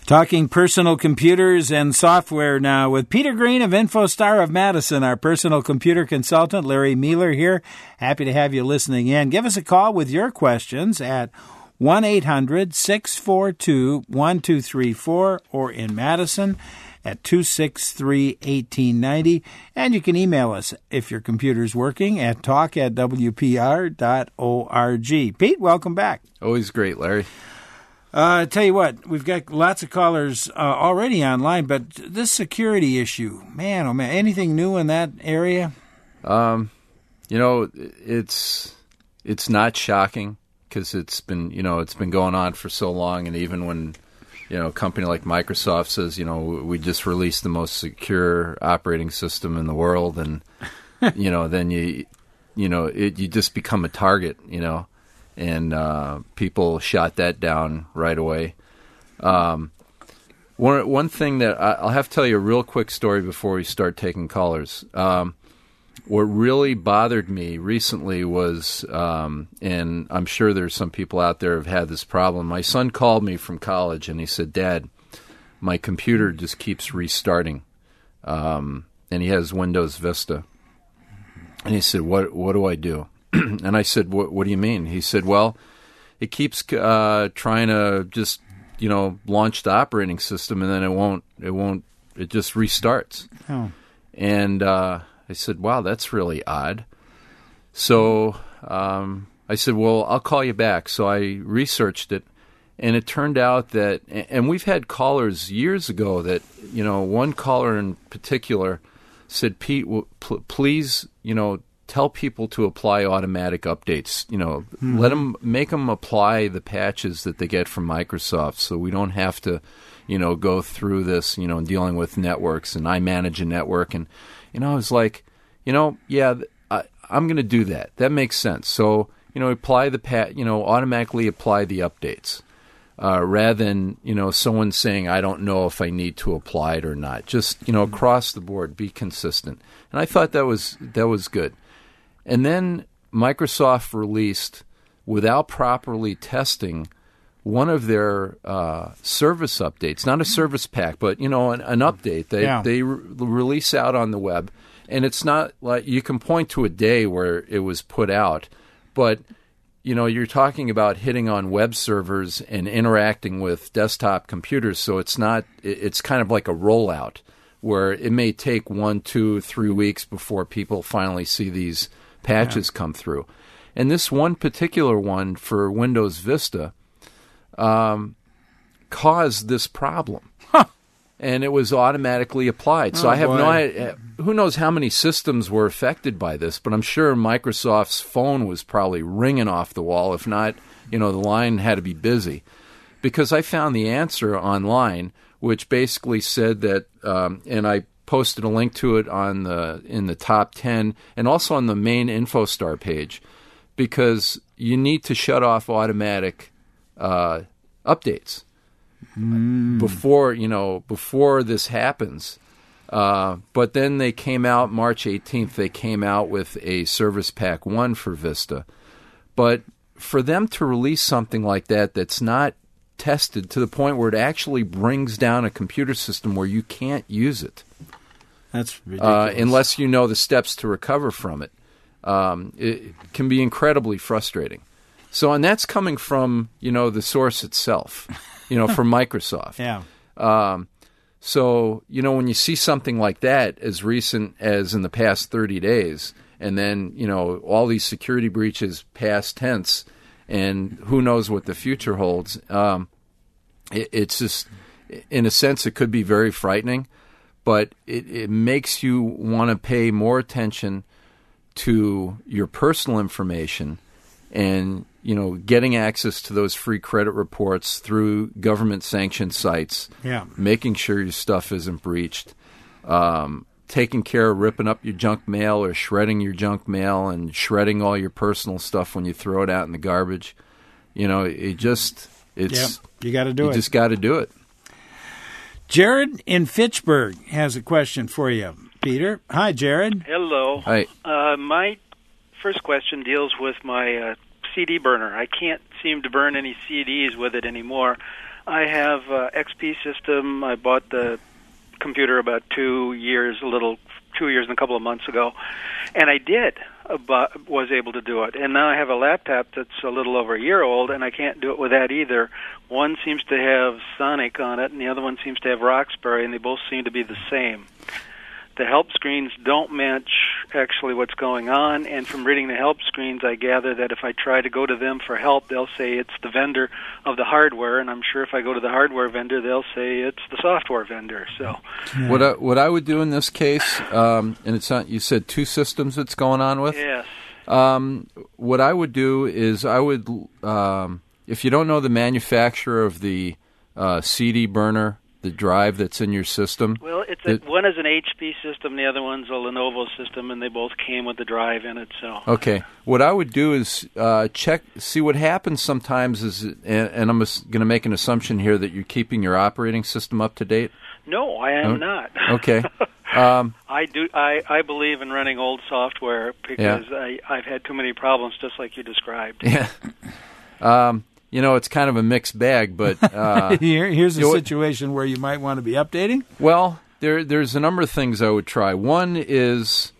Talking personal computers and software now with Peter Green of InfoStar of Madison, our personal computer consultant. Larry Mueller here. Happy to have you listening in. Give us a call with your questions at 1-800-642-1234 or in Madison at 263-1890. And you can email us if your computer's working at talk@wpr.org. Pete, welcome back. Always great, Larry. Tell you what, we've got lots of callers already online, but this security issue, man, oh man, anything new in that area? It's not shocking because it's been going on for so long, and even when a company like Microsoft says, we just released the most secure operating system in the world, and then you just become a target, and people shot that down right away. One thing that I'll have to tell you a real quick story before we start taking callers. What really bothered me recently was, and I'm sure there's some people out there who have had this problem. My son called me from college and he said, "Dad, my computer just keeps restarting," and he has Windows Vista. And he said, "What do I do?" And I said, what do you mean? He said, "Well, it keeps trying to just, launch the operating system, and then it just restarts." Oh. And I said, "Wow, that's really odd." So I said, "Well, I'll call you back." So I researched it, and it turned out that, and we've had callers years ago that, one caller in particular said, "Pete, please, tell people to apply automatic updates. Make them apply the patches that they get from Microsoft, so we don't have to, go through this, dealing with networks." And I manage a network, and I was like, yeah, I'm going to do that. That makes sense. So apply the automatically apply the updates, rather than someone saying, "I don't know if I need to apply it or not." Just across the board, be consistent. And I thought that was good. And then Microsoft released, without properly testing, one of their service updates, not a service pack, but an update. They release out on the web, and it's not like you can point to a day where it was put out, but you're talking about hitting on web servers and interacting with desktop computers, so it's kind of like a rollout where it may take 1, 2, 3 weeks before people finally see these patches come through. And this one particular one for Windows Vista caused this problem. Huh. And it was automatically applied. So I have no idea. Who knows how many systems were affected by this, but I'm sure Microsoft's phone was probably ringing off the wall. If not, the line had to be busy. Because I found the answer online, which basically said that, and I posted a link to it in the top 10 and also on the main InfoStar page, because you need to shut off automatic updates before this happens. But then they came out March 18th. They came out with a Service Pack 1 for Vista. But for them to release something like that that's not tested to the point where it actually brings down a computer system where you can't use it, that's ridiculous. Unless you know the steps to recover from it. It can be incredibly frustrating. So, and that's coming from, the source itself, from Microsoft. Yeah. So, when you see something like that as recent as in the past 30 days, and then, all these security breaches past tense, and who knows what the future holds, it's just, in a sense, it could be very frightening. But it makes you want to pay more attention to your personal information and, getting access to those free credit reports through government-sanctioned sites, making sure your stuff isn't breached, taking care of ripping up your junk mail or shredding your junk mail and shredding all your personal stuff when you throw it out in the garbage. You got to do it. You just got to do it. Jared in Fitchburg has a question for you, Peter. Hi, Jared. Hello. Hi. My first question deals with my CD burner. I can't seem to burn any CDs with it anymore. I have XP system. I bought the computer about 2 years and a couple of months ago, and I was able to do it. And now I have a laptop that's a little over a year old, and I can't do it with that either. One seems to have Sonic on it, and the other one seems to have Roxbury, and they both seem to be the same. The help screens don't match actually what's going on, and from reading the help screens, I gather that if I try to go to them for help, they'll say it's the vendor of the hardware, and I'm sure if I go to the hardware vendor, they'll say it's the software vendor. So, what I would do in this case, and it's not, you said 2 systems it's going on with? Yes. What I would do is I would, if you don't know the manufacturer of the CD burner, the drive that's in your system. Well, one is an HP system, the other one's a Lenovo system, and they both came with the drive in it. So okay, what I would do is see what happens sometimes is, and I'm going to make an assumption here that you're keeping your operating system up to date. No, I am not. Okay. I do. I believe in running old software because I've had too many problems, just like you described. Yeah. It's kind of a mixed bag, but here's a situation where you might want to be updating. Well, there's a number of things I would try. One is,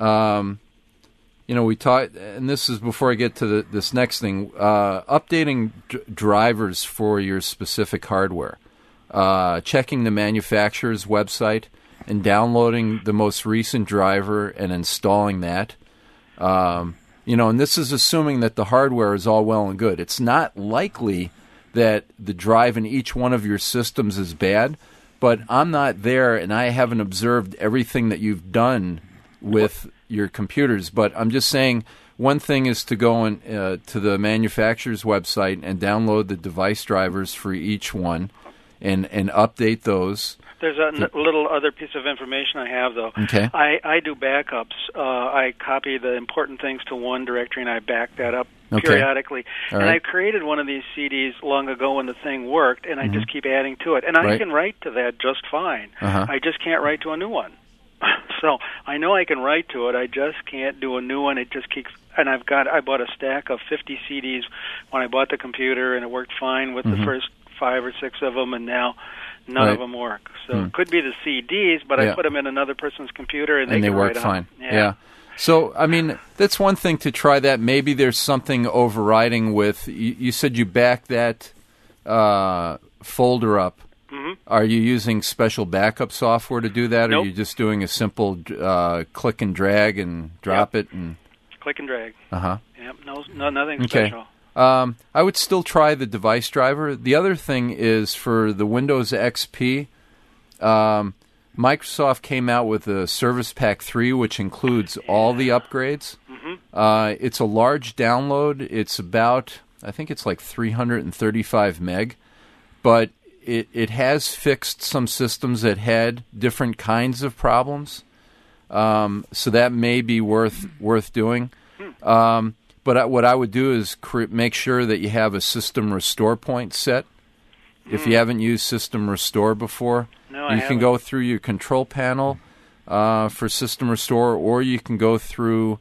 we talked, and this is before I get to this next thing, updating drivers for your specific hardware, checking the manufacturer's website, and downloading the most recent driver and installing that. And this is assuming that the hardware is all well and good. It's not likely that the drive in each one of your systems is bad, but I'm not there and I haven't observed everything that you've done with your computers. But I'm just saying one thing is to go to the manufacturer's website and download the device drivers for each one and update those. There's a little other piece of information I have, though. Okay. I do backups. I copy the important things to one directory, and I back that up periodically. All and right. I created one of these CDs long ago when the thing worked, and I just keep adding to it. And I can write to that just fine. Uh-huh. I just can't write to a new one. So I know I can write to it. I just can't do a new one. It just keeps... And I bought a stack of 50 CDs when I bought the computer, and it worked fine with the first 5 or 6 of them, and now... None of them work. So it could be the CDs, but I put them in another person's computer and they work right fine. On. Yeah. So, I mean, that's one thing to try that. Maybe there's something overriding with, you said you back that folder up. Mm-hmm. Are you using special backup software to do that, or are you just doing a simple click and drag and drop it? And click and drag. Uh-huh. Yep, no, nothing special. I would still try the device driver. The other thing is for the Windows XP, Microsoft came out with a Service Pack 3, which includes all the upgrades. Mm-hmm. It's a large download. It's about, I think it's like 335 meg, but it has fixed some systems that had different kinds of problems. So that may be worth doing. But what I would do is make sure that you have a system restore point set. If you haven't used System Restore before, you can go through your control panel for System Restore, or you can go through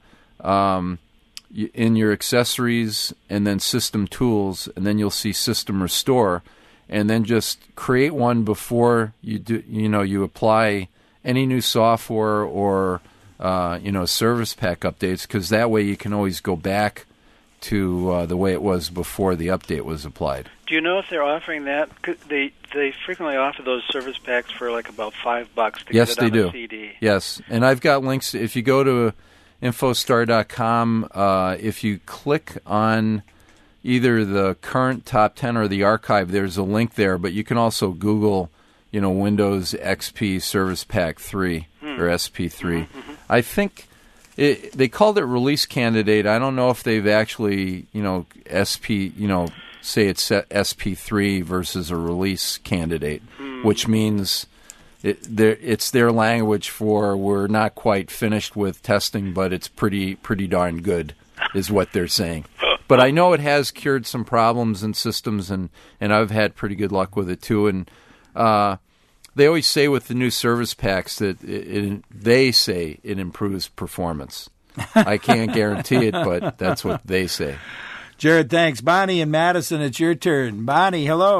in your accessories and then System Tools, and then you'll see System Restore, and then just create one before you do. You apply any new software or Service Pack updates, because that way you can always go back to the way it was before the update was applied. Do you know if they're offering that? They frequently offer those Service Packs for like about $5 to get it on a CD. Yes, and I've got links. If you go to infostar.com, if you click on either the current top 10 or the archive, there's a link there, but you can also Google Windows XP Service Pack 3 or SP3. Mm-hmm. I think they called it release candidate. I don't know if they've actually, say it's SP3 versus a release candidate, which means it's their language for we're not quite finished with testing, but it's pretty darn good, is what they're saying. But I know it has cured some problems in systems, and I've had pretty good luck with it too. And they always say with the new service packs that they say it improves performance. I can't guarantee it, but that's what they say. Jared, thanks. Bonnie and Madison, it's your turn. Bonnie, hello. Hi.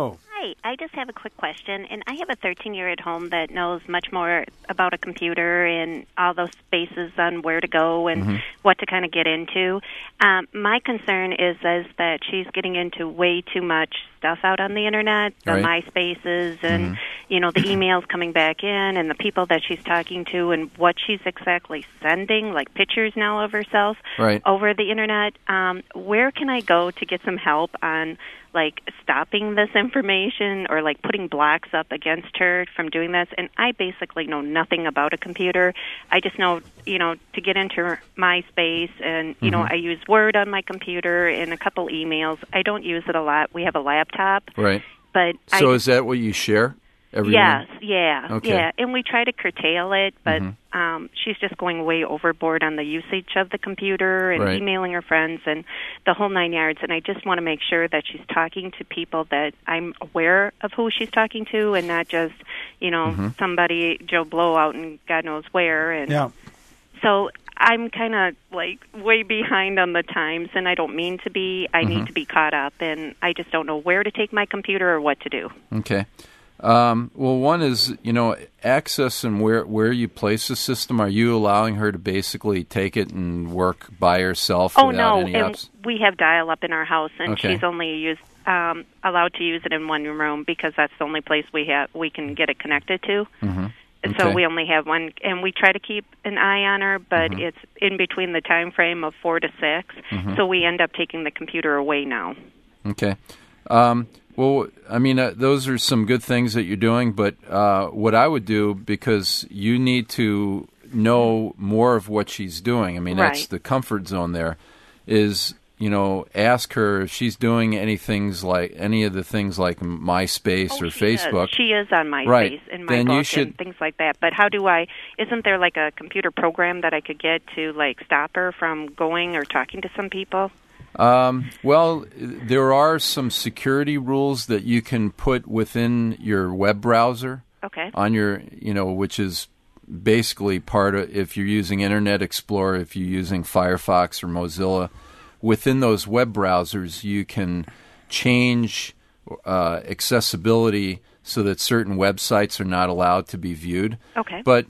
Hi, I just have a quick question, and I have a 13-year-old at home that knows much more about a computer and all those spaces on where to go and what to kind of get into. My concern is that she's getting into way too much stuff out on the internet, the MySpaces and, the emails coming back in and the people that she's talking to and what she's exactly sending, like pictures now of herself over the internet. Where can I go to get some help on like stopping this information or like putting blocks up against her from doing this? And I basically know nothing about a computer. I just know, to get into MySpace and, I use Word on my computer and a couple emails. I don't use it a lot. We have a laptop. Right. But so is that what you share? Yes, yeah, okay. Yeah, and we try to curtail it, but she's just going way overboard on the usage of the computer and emailing her friends and the whole 9 yards, and I just want to make sure that she's talking to people that I'm aware of who she's talking to and not just, somebody, Joe Blow out and God knows where. And so I'm kind of like way behind on the times, and I don't mean to be. I need to be caught up, and I just don't know where to take my computer or what to do. Okay. Well, one is, access and where you place the system. Are you allowing her to basically take it and work by herself without any apps? And we have dial-up in our house, and she's only allowed to use it in one room because that's the only place we can get it connected to. Okay. So we only have one, and we try to keep an eye on her, but it's in between the time frame of 4 to 6, so we end up taking the computer away now. Okay. Well, I mean, those are some good things that you're doing, but what I would do, because you need to know more of what she's doing, I mean, that's the comfort zone there, is, ask her if she's doing any of the things like MySpace or Facebook. She is on MySpace and MyBook and things like that, but isn't there like a computer program that I could get to like stop her from going or talking to some people? Well, there are some security rules that you can put within your web browser. Okay. On your, which is basically part of, if you're using Internet Explorer, if you're using Firefox or Mozilla, within those web browsers, you can change accessibility so that certain websites are not allowed to be viewed. Okay. But,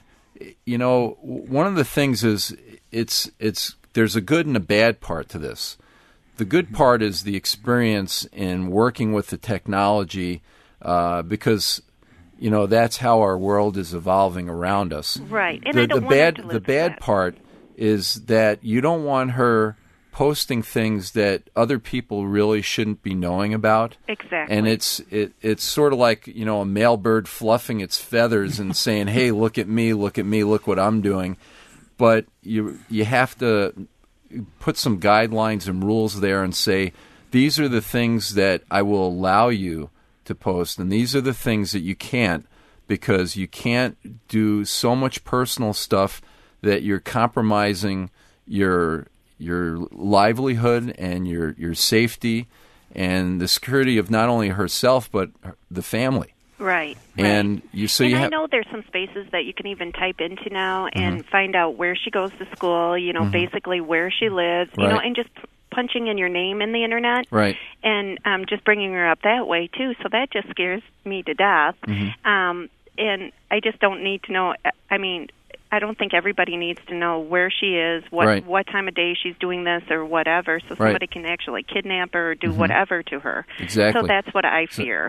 one of the things is there's a good and a bad part to this. The good part is the experience in working with the technology because, that's how our world is evolving around us. Right. And the bad part is that you don't want her posting things that other people really shouldn't be knowing about. Exactly. And it's sort of like, a male bird fluffing its feathers and saying, hey, look at me, look what I'm doing. But you have to put some guidelines and rules there and say, these are the things that I will allow you to post, and these are the things that you can't, because you can't do so much personal stuff that you're compromising your livelihood and your safety and the security of not only herself but the family. Right. And I know there's some spaces that you can even type into now and find out where she goes to school, basically where she lives, and just punching in your name in the internet. Right. And just bringing her up that way, too. So that just scares me to death. And I just don't need to know. I mean, I don't think everybody needs to know where she is, what time of day she's doing this or whatever, so somebody can actually kidnap her or do whatever to her. Exactly. So that's what I fear.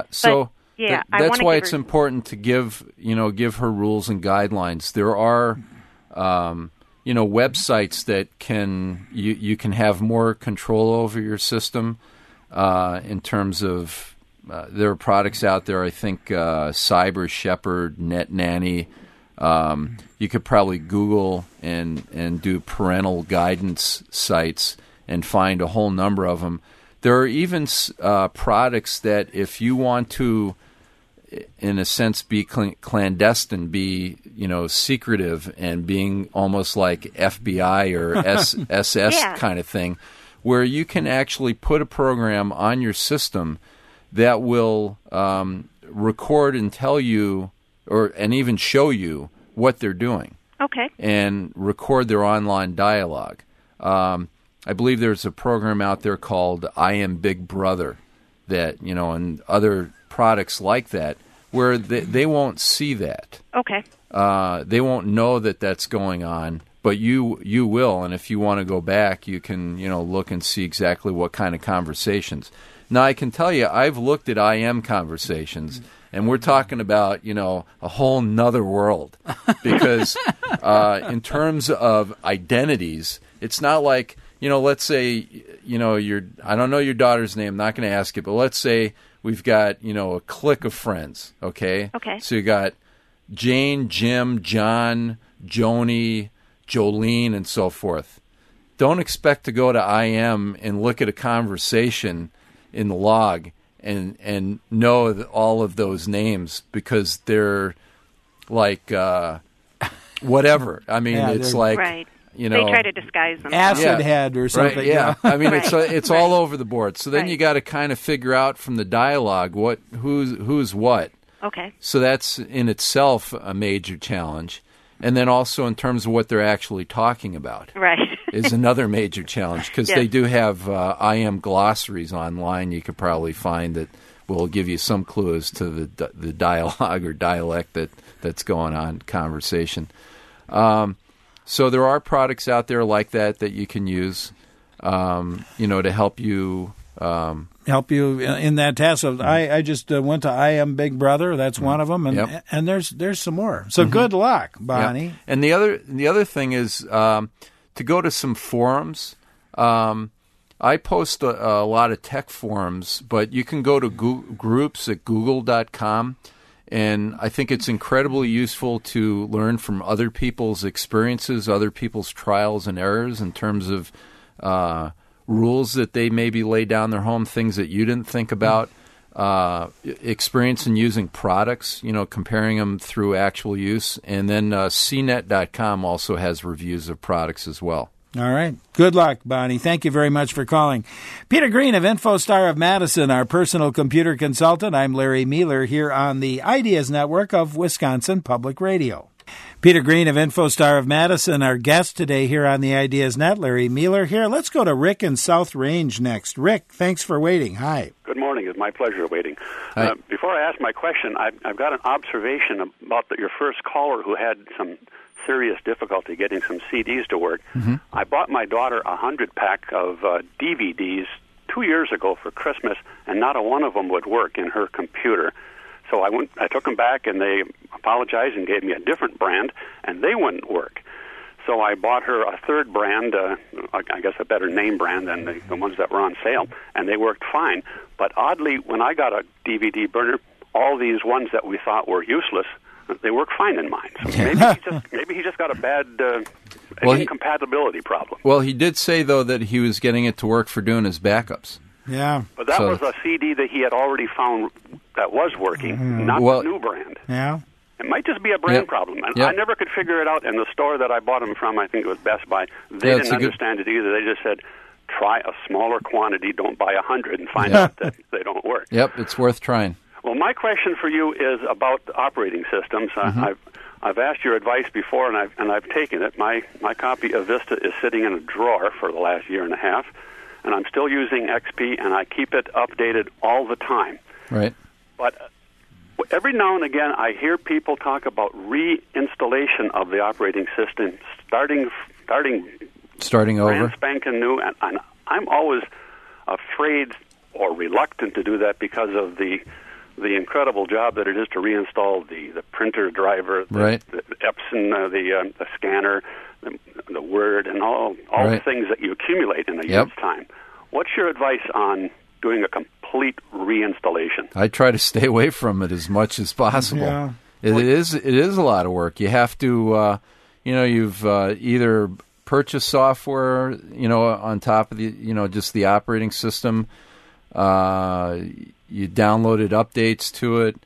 That's why it's important to give her rules and guidelines. There are websites that you can have more control over your system in terms of there are products out there. I think Cyber Shepherd, Net Nanny. You could probably Google and do parental guidance sites and find a whole number of them. There are even products that if you want to, in a sense, be clandestine, be secretive, and being almost like FBI or SS kind of thing, where you can actually put a program on your system that will record and tell you, and even show you what they're doing. Okay. And record their online dialogue. I believe there's a program out there called I Am Big Brother that, and other products like that where they won't see that. Okay. They won't know that that's going on, but you will. And if you want to go back, you can look and see exactly what kind of conversations. Now, I can tell you, I've looked at IM conversations, and we're talking about a whole nother world because in terms of identities, it's not like let's say I don't know your daughter's name. I'm not going to ask it, but let's say we've got a clique of friends. Okay. Okay. So you got Jane, Jim, John, Joni, Jolene, and so forth. Don't expect to go to IM and look at a conversation in the log and know all of those names because they're like whatever. I mean, it's like right. They try to disguise them. Acid head or something. Right, yeah. I mean, it's Right. all over the board. So then you got to kind of figure out from the dialogue who's what. Okay. So that's in itself a major challenge. And then also in terms of what they're actually talking about. Right. Is another major challenge because Yes. they do have IM glossaries online you could probably find that will give you some clue as to the dialogue or dialect that's going on, conversation. So there are products out there like that you can use, to help you. Help you in that task. So I just went to IM Big Brother. That's one of them, and Yep. and there's some more. So good luck, Bonnie. Yeah. And the other thing is to go to some forums. I post a lot of tech forums, but you can go to groups at google.com, and I think it's incredibly useful to learn from other people's experiences, other people's trials and errors in terms of rules that they maybe lay down their home, things that you didn't think about, experience in using products, comparing them through actual use. And then cnet.com also has reviews of products as well. All right. Good luck, Bonnie. Thank you very much for calling. Peter Green of InfoStar of Madison, our personal computer consultant. I'm Larry Mealer here on the Ideas Network of Wisconsin Public Radio. Peter Green of InfoStar of Madison, our guest today here on the Ideas Net. Larry Mealer here. Let's go to Rick in South Range next. Rick, thanks for waiting. Hi. Good morning. It's my pleasure waiting. Hi. Before I ask my question, I've got an observation about your first caller who had some serious difficulty getting some CDs to work. Mm-hmm. I bought my daughter a 100-pack of DVDs 2 years ago for Christmas, and not a one of them would work in her computer. So I took them back, and they apologized and gave me a different brand, and they wouldn't work. So I bought her a third brand, I guess a better name brand than the ones that were on sale, and they worked fine. But oddly, when I got a DVD burner, all these ones that we thought were useless, they work fine in mine. So maybe he just got a bad incompatibility problem. Well, he did say, though, that he was getting it to work for doing his backups. Yeah. But that was a CD that he had already found that was working, not the new brand. Yeah. It might just be a brand problem. And I never could figure it out. And the store that I bought them from, I think it was Best Buy, they didn't understand it either. They just said, try a smaller quantity, don't buy 100 and find out that they don't work. Yep, it's worth trying. Well, my question for you is about operating systems. I've asked your advice before, and I've taken it. My copy of Vista is sitting in a drawer for the last year and a half, and I'm still using XP, and I keep it updated all the time. Right. But every now and again, I hear people talk about reinstallation of the operating system, starting over, brand spanking new, and I'm always afraid or reluctant to do that because of the incredible job that it is to reinstall the printer driver, the Epson, the scanner, the Word, and all the things that you accumulate in a year's time. What's your advice on doing a complete reinstallation? I try to stay away from it as much as possible. Yeah. It is a lot of work. You have to, you've either purchased software, on top of the, just the operating system. You downloaded updates to it.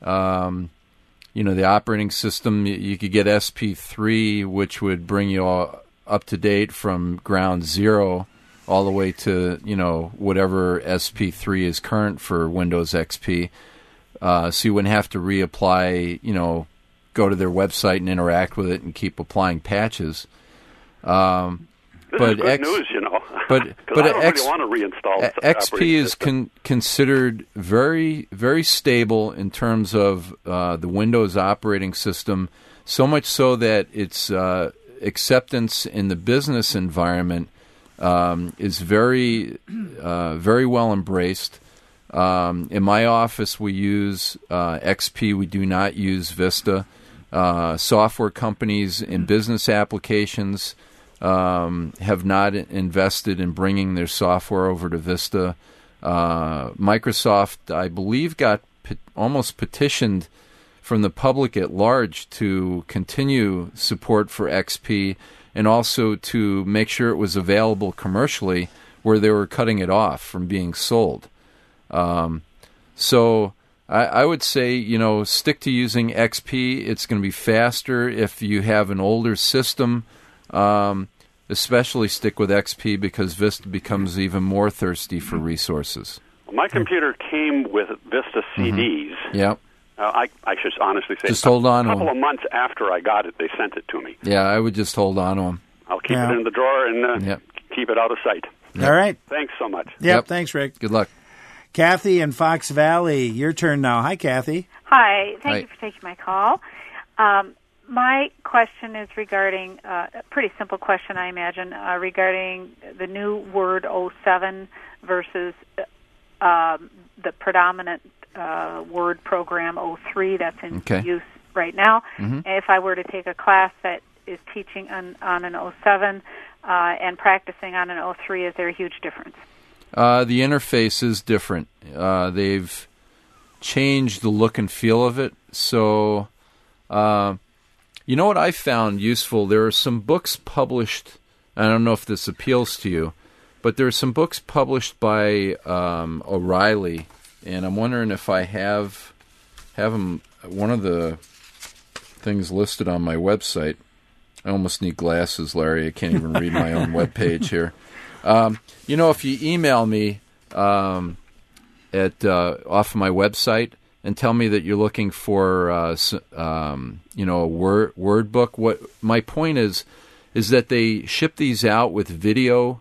The operating system, you could get SP3, which would bring you all up to date from ground zero all the way to, whatever SP3 is current for Windows XP. So you wouldn't have to reapply, go to their website and interact with it and keep applying patches. This is good news, you know. But I don't really want to reinstall XP is considered very, very stable in terms of the Windows operating system, so much so that its acceptance in the business environment is very, very well embraced. In my office, we use XP. We do not use Vista. Software companies in business applications have not invested in bringing their software over to Vista. Microsoft, I believe, got almost petitioned from the public at large to continue support for XP and also to make sure it was available commercially where they were cutting it off from being sold. So I would say, you know, stick to using XP. It's going to be faster if you have an older system. Especially stick with XP because Vista becomes even more thirsty for resources. Well, my computer came with Vista CDs. Yep. I should honestly say, just hold on a couple of months after I got it, they sent it to me. Yeah, I would just hold on to them. I'll keep it in the drawer and keep it out of sight. Yep. All right. Thanks so much. Yep. Thanks, Rick. Good luck. Kathy in Fox Valley, your turn now. Hi, Kathy. Hi. Thank you for taking my call. My question is regarding a pretty simple question, I imagine, regarding the new Word 07 versus the predominant Word program 03 that's in use right now. If I were to take a class that is teaching on an 07 and practicing on an 03, is there a huge difference? The interface is different. They've changed the look and feel of it. So, you know what I found useful? There are some books published, I don't know if this appeals to you, but there are some books published by O'Reilly, and I'm wondering if I have them, one of the things listed on my website. I almost need glasses, Larry. I can't even read my own webpage here. You know, if you email me off of my website and tell me that you're looking for you know, a word book, what my point is that they ship these out with videos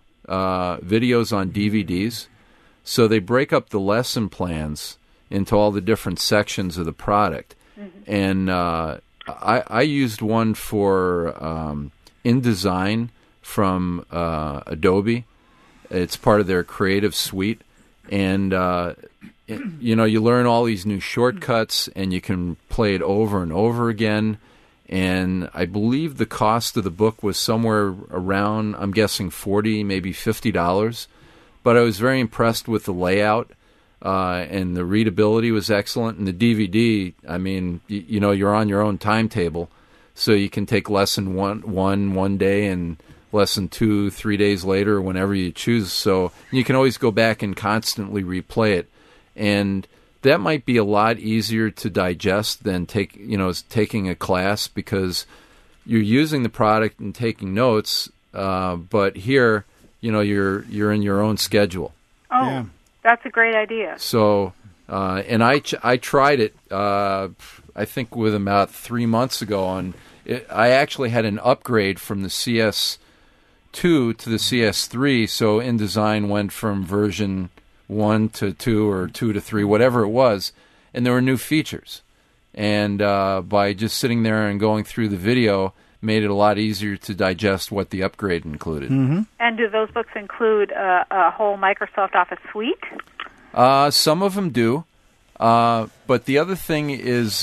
on DVDs, so they break up the lesson plans into all the different sections of the product, and I used one for InDesign from Adobe. It's part of their creative suite. And, you know, you learn all these new shortcuts, and you can play it over and over again. And I believe the cost of the book was somewhere around, I'm guessing, $40, maybe $50. But I was very impressed with the layout, and the readability was excellent. And the DVD, I mean, you know, you're on your own timetable. So you can take lesson one day and lesson 2, 3 days later, whenever you choose. So you can always go back and constantly replay it. And that might be a lot easier to digest than taking a class, because you're using the product and taking notes. But here, you know, you're in your own schedule. Oh, yeah. That's a great idea. So, and I tried it, I think with about 3 months ago, and I actually had an upgrade from the CS2 to the CS3, so InDesign went from version 1 to 2 or 2 to 3, whatever it was, and there were new features. And by just sitting there and going through the video, made it a lot easier to digest what the upgrade included. And do those books include a whole Microsoft Office suite? Some of them do. But the other thing is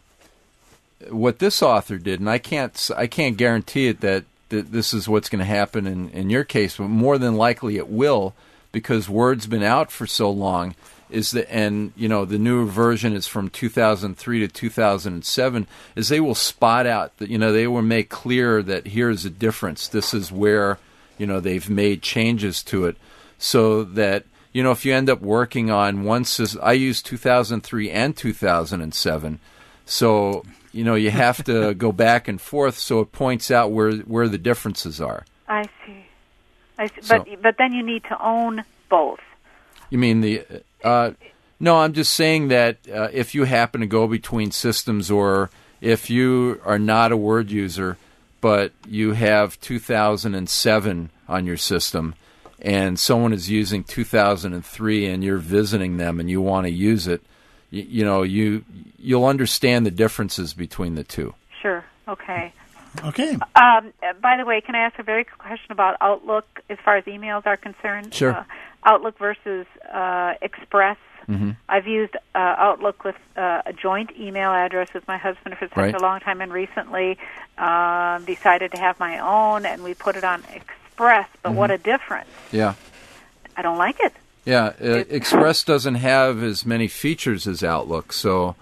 what this author did, and I can't guarantee it that this is what's going to happen in your case, but more than likely it will, because Word's been out for so long. And you know, the new version is from 2003 to 2007. Is they will spot out that, you know, they will make clear that here's a difference. This is where, you know, they've made changes to it, so that, you know, if you end up working on one system, I used 2003 and 2007, so, you know, you have to go back and forth, so it points out where the differences are. I see. So, but then you need to own both. You mean the... no, I'm just saying that if you happen to go between systems, or if you are not a Word user, but you have 2007 on your system, and someone is using 2003 and you're visiting them and you want to use it, you'll understand the differences between the two. Sure. Okay. Okay. By the way, can I ask a very quick question about Outlook as far as emails are concerned? Sure. Outlook versus Express. Mm-hmm. I've used Outlook with a joint email address with my husband for such a long time, and recently decided to have my own, and we put it on Express. But what a difference. Yeah. I don't like it. Yeah, Express doesn't have as many features as Outlook, so...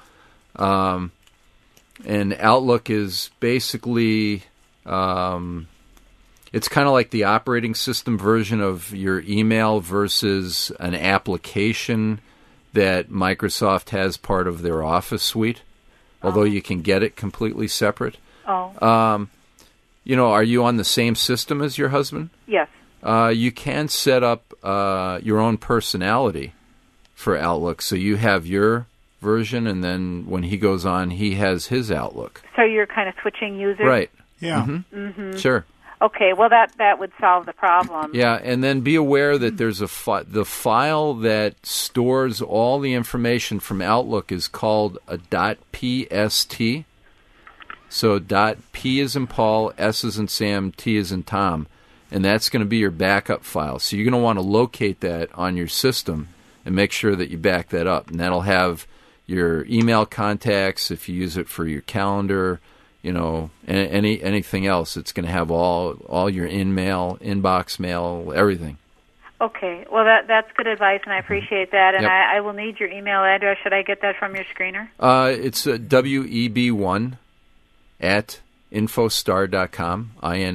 and Outlook is basically, it's kind of like the operating system version of your email versus an application that Microsoft has part of their Office suite, although you can get it completely separate. Oh. Are you on the same system as your husband? Yes. You can set up your own personality for Outlook, so you have your version, and then when he goes on, he has his Outlook. So you're kind of switching users? Right. Yeah. Mm-hmm. Mm-hmm. Sure. Okay, well, that would solve the problem. Yeah, and then be aware that there's the file that stores all the information from Outlook is called a .pst. So .p is in Paul, S is in Sam, T is in Tom, and that's going to be your backup file. So you're going to want to locate that on your system and make sure that you back that up, and that'll have your email contacts if you use it for your calendar, anything else. It's going to have all your inbox mail, everything. Okay. Well, that's good advice, and I appreciate that. And I will need your email address. Should I get that from your screener? It's web1@infostar.com,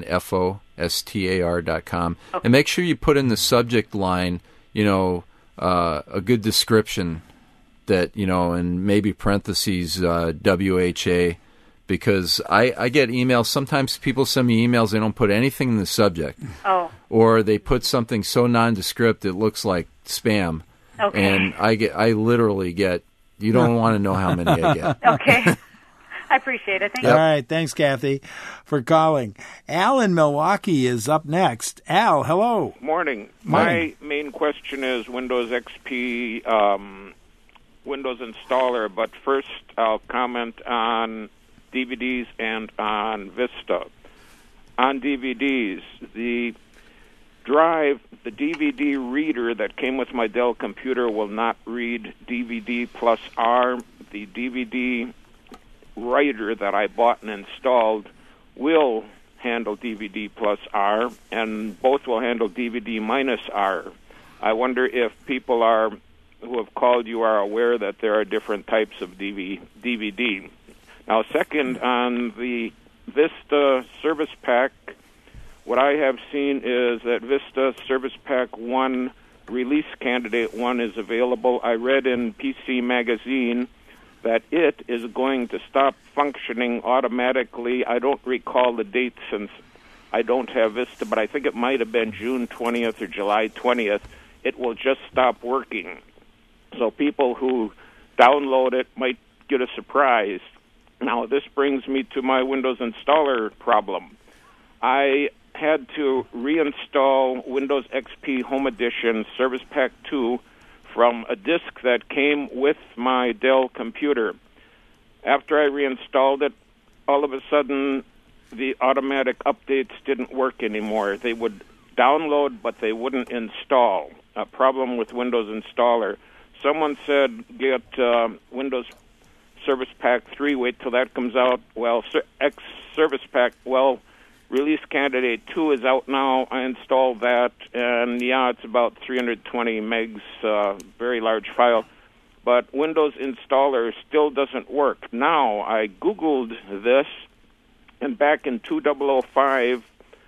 infostar.com. Okay. And make sure you put in the subject line, a good description that, and maybe parentheses WHA, because I get emails. Sometimes people send me emails, they don't put anything in the subject. Oh. Or they put something so nondescript it looks like spam. Okay. And I literally get, you don't want to know how many I get. Okay. I appreciate it. Thank you. All right. Thanks, Kathy, for calling. Al in Milwaukee is up next. Al, hello. Morning. Morning. My main question is Windows XP Windows installer, but first I'll comment on DVDs and on Vista. On DVDs, the drive, the DVD reader that came with my Dell computer will not read DVD plus R. The DVD writer that I bought and installed will handle DVD plus R, and both will handle DVD minus R. I wonder if people who have called you are aware that there are different types of DVD. Now, second, on the Vista Service Pack, what I have seen is that Vista Service Pack 1 Release Candidate 1 is available. I read in PC Magazine that it is going to stop functioning automatically. I don't recall the date since I don't have Vista, but I think it might have been June 20th or July 20th. It will just stop working. So people who download it might get a surprise. Now, this brings me to my Windows installer problem. I had to reinstall Windows XP Home Edition Service Pack 2 from a disk that came with my Dell computer. After I reinstalled it, all of a sudden, the automatic updates didn't work anymore. They would download, but they wouldn't install. A problem with Windows Installer. Someone said, get Windows Service Pack 3, wait till that comes out. Well, X Service Pack, Release Candidate 2 is out now. I installed that, and it's about 320 megs, very large file. But Windows Installer still doesn't work. Now, I Googled this, and back in 2005,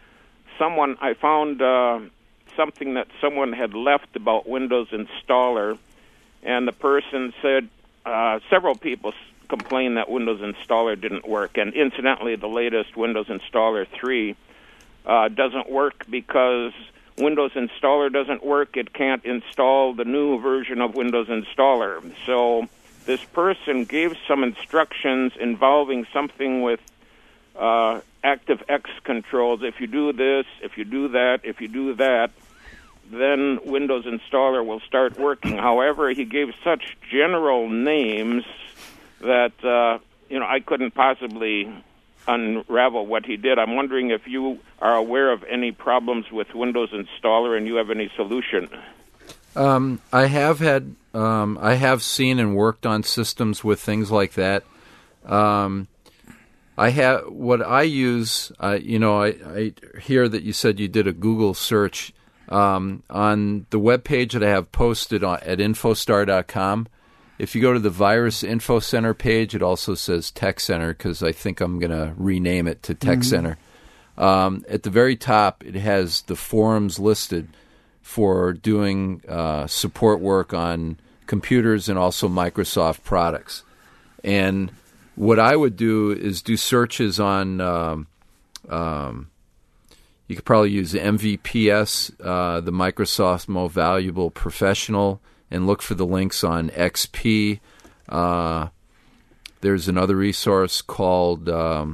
I found something that someone had left about Windows Installer, and the person said several people complained that Windows Installer didn't work. And incidentally, the latest Windows Installer 3 doesn't work because Windows Installer doesn't work. It can't install the new version of Windows Installer. So this person gave some instructions involving something with ActiveX controls. If you do this, if you do that, if you do that, then Windows Installer will start working. However, he gave such general names that I couldn't possibly unravel what he did. I'm wondering if you are aware of any problems with Windows Installer and you have any solution. I have seen and worked on systems with things like that. I use. I hear that you said you did a Google search on the web page that I have posted at infostar.com. If you go to the Virus Info Center page, it also says Tech Center because I think I'm going to rename it to Tech Center. At the very top, it has the forums listed for doing support work on computers and also Microsoft products. And what I would do is do searches on, you could probably use the MVPS, the Microsoft Most Valuable Professional, and look for the links on XP. There's another resource called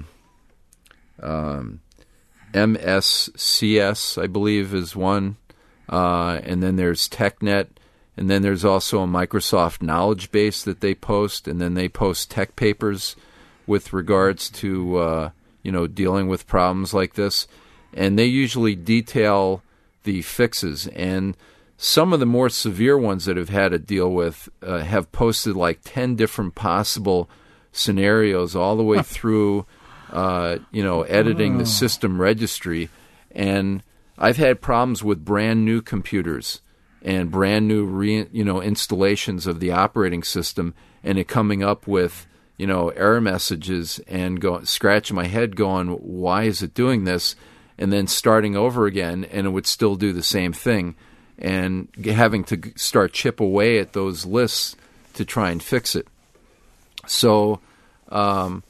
MSCS, I believe, is one. And then there's TechNet. And then there's also a Microsoft knowledge base that they post. And then they post tech papers with regards to, dealing with problems like this. And they usually detail the fixes. And some of the more severe ones that have had to deal with have posted like 10 different possible scenarios all the way through, editing the system registry. And I've had problems with brand new computers and brand new installations of the operating system, and it coming up with error messages and scratching my head going, why is it doing this? And then starting over again, and it would still do the same thing. And having to start chip away at those lists to try and fix it. So, and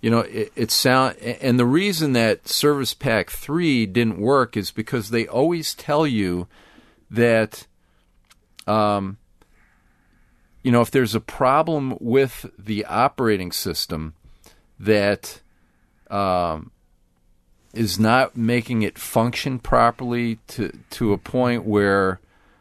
the reason that Service Pack 3 didn't work is because they always tell you that, if there's a problem with the operating system that is not making it function properly to a point where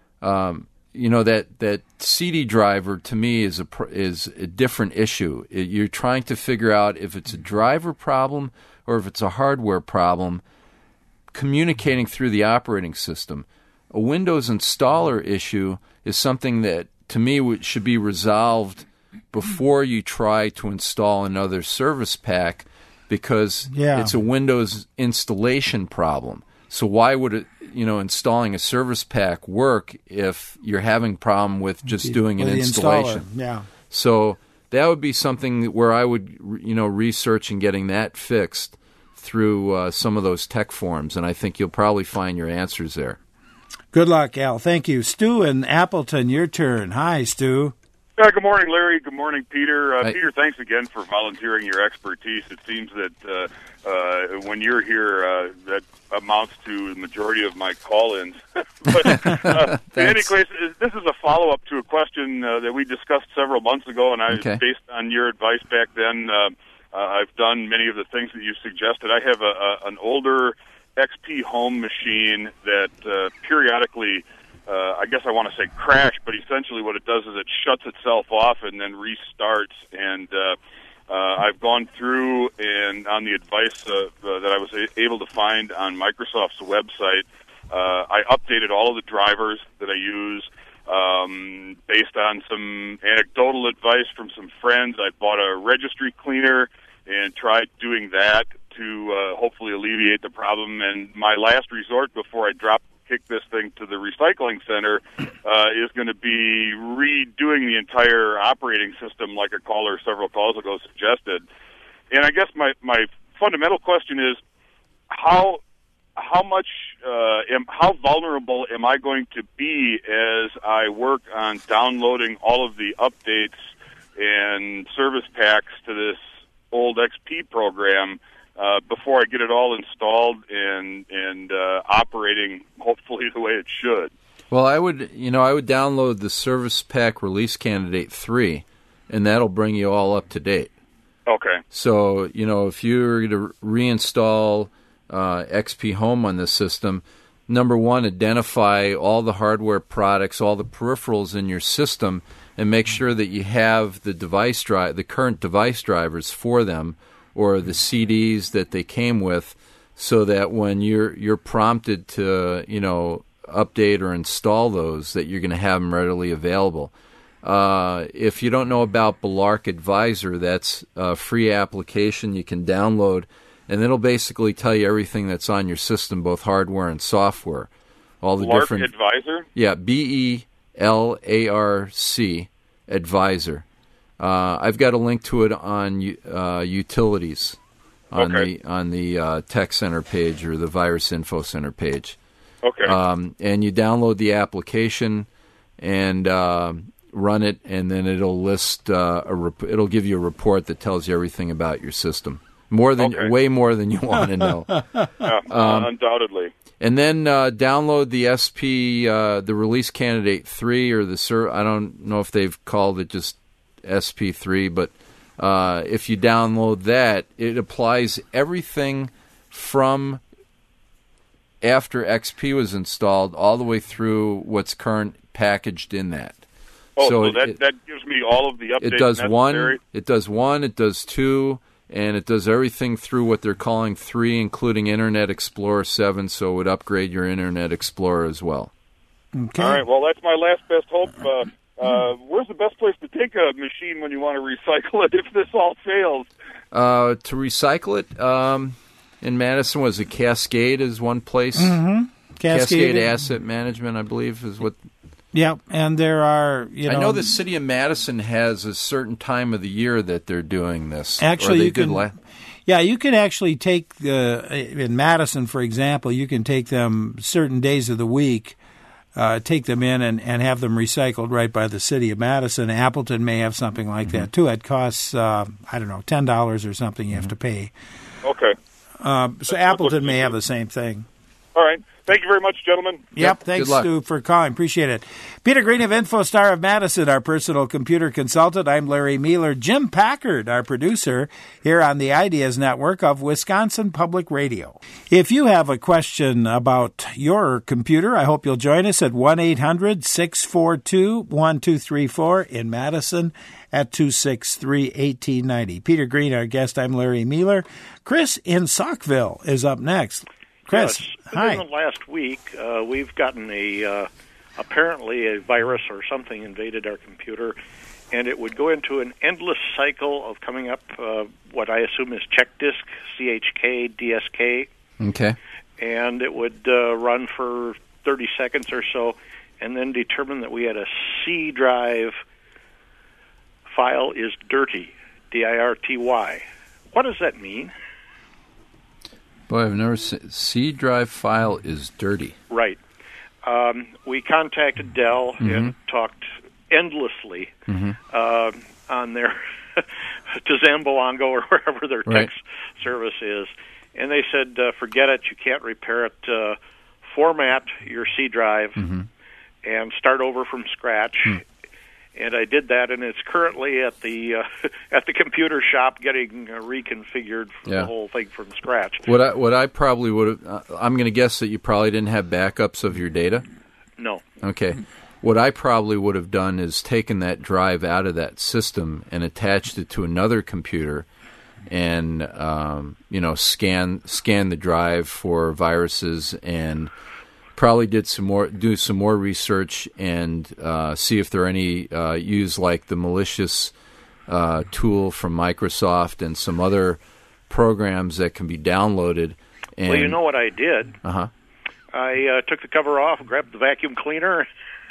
that CD driver to me is a different issue. You're trying to figure out if it's a driver problem or if it's a hardware problem communicating through the operating system. A Windows installer issue is something that to me should be resolved before you try to install another service pack because it's a Windows installation problem. So why would it, installing a service pack work if you're having a problem with just doing an installation? Yeah. So that would be something where I would, research and getting that fixed through some of those tech forums, and I think you'll probably find your answers there. Good luck, Al. Thank you. Stu in Appleton, your turn. Hi, Stu. Good morning, Larry. Good morning, Peter. Peter, thanks again for volunteering your expertise. It seems that when you're here, that amounts to the majority of my call-ins. But in any case, this is a follow-up to a question that we discussed several months ago, and based on your advice back then, I've done many of the things that you suggested. I have an older XP home machine that periodically, I guess I want to say crash, but essentially what it does is it shuts itself off and then restarts. And I've gone through and on the advice that I was able to find on Microsoft's website, I updated all of the drivers that I use. Based on some anecdotal advice from some friends, I bought a registry cleaner and tried doing that to hopefully alleviate the problem. And my last resort before I kick this thing to the recycling center is going to be redoing the entire operating system like a caller several calls ago suggested. And I guess my fundamental question is how vulnerable am I going to be as I work on downloading all of the updates and service packs to this old XP program before I get it all installed and operating hopefully the way it should? Well, I would download the Service Pack Release Candidate 3, and that'll bring you all up to date. Okay. So, if you were to reinstall XP Home on this system, number one, identify all the hardware products, all the peripherals in your system, and make sure that you have the current device drivers for them, or the CDs that they came with, so that when you're prompted to update or install those, that you're going to have them readily available. If you don't know about Belarc Advisor, that's a free application you can download, and it'll basically tell you everything that's on your system, both hardware and software. All the Belarc different Advisor? Yeah, BELARC Advisor. I've got a link to it on utilities on the Tech Center page or the Virus Info Center page. Okay. And you download the application and run it, and then it'll list it'll give you a report that tells you everything about your system. Way more than you want to know. Undoubtedly. And then download the SP, the Release Candidate 3, or I don't know if they've called it just SP3, but if you download that, it applies everything from after XP was installed all the way through what's current packaged in that. Oh, so that gives me all of the updates necessary? It does 1, it does 2, and it does everything through what they're calling 3, including Internet Explorer 7, so it would upgrade your Internet Explorer as well. Okay. All right, well, that's my last best hope. Where's the best place to take a machine when you want to recycle it if this all fails? To recycle it, in Madison, was it Cascade is one place? Mm-hmm. Cascade Asset Management, I believe, is what... Yeah, and there are, I know the city of Madison has a certain time of the year that they're doing this. Actually, you can actually take in Madison, for example, you can take them certain days of the week, take them in and have them recycled right by the city of Madison. Appleton may have something like that, too. It costs, $10 or something you have to pay. Okay. So Appleton may have the same thing. All right. Thank you very much, gentlemen. Yep, thanks, Stu, for calling. Appreciate it. Peter Green of InfoStar of Madison, our personal computer consultant. I'm Larry Mueller. Jim Packard, our producer, here on the Ideas Network of Wisconsin Public Radio. If you have a question about your computer, I hope you'll join us at 1-800-642-1234 in Madison at 263-1890. Peter Green, our guest. I'm Larry Mueller. Chris in Saukville is up next. Chris, yes. Hi. Within the last week, we've gotten apparently a virus or something invaded our computer, and it would go into an endless cycle of coming up what I assume is check disk, CHK, DSK. Okay. And it would run for 30 seconds or so, and then determine that we had a C drive file is dirty, DIRTY. What does that mean? Boy, I've never seen C drive file is dirty. Right. We contacted Dell and talked endlessly on their to Zamboango or wherever their tech service is, and they said, "Forget it. You can't repair it. Format your C drive and start over from scratch." And I did that, and it's currently at the computer shop getting reconfigured for the whole thing from scratch. What I probably would have, I'm going to guess that you probably didn't have backups of your data? No. Okay. What I probably would have done is taken that drive out of that system and attached it to another computer and, scan the drive for viruses and probably do some more research and see if there are any use like the malicious tool from Microsoft and some other programs that can be downloaded. And, well, you know what I did? I took the cover off, grabbed the vacuum cleaner,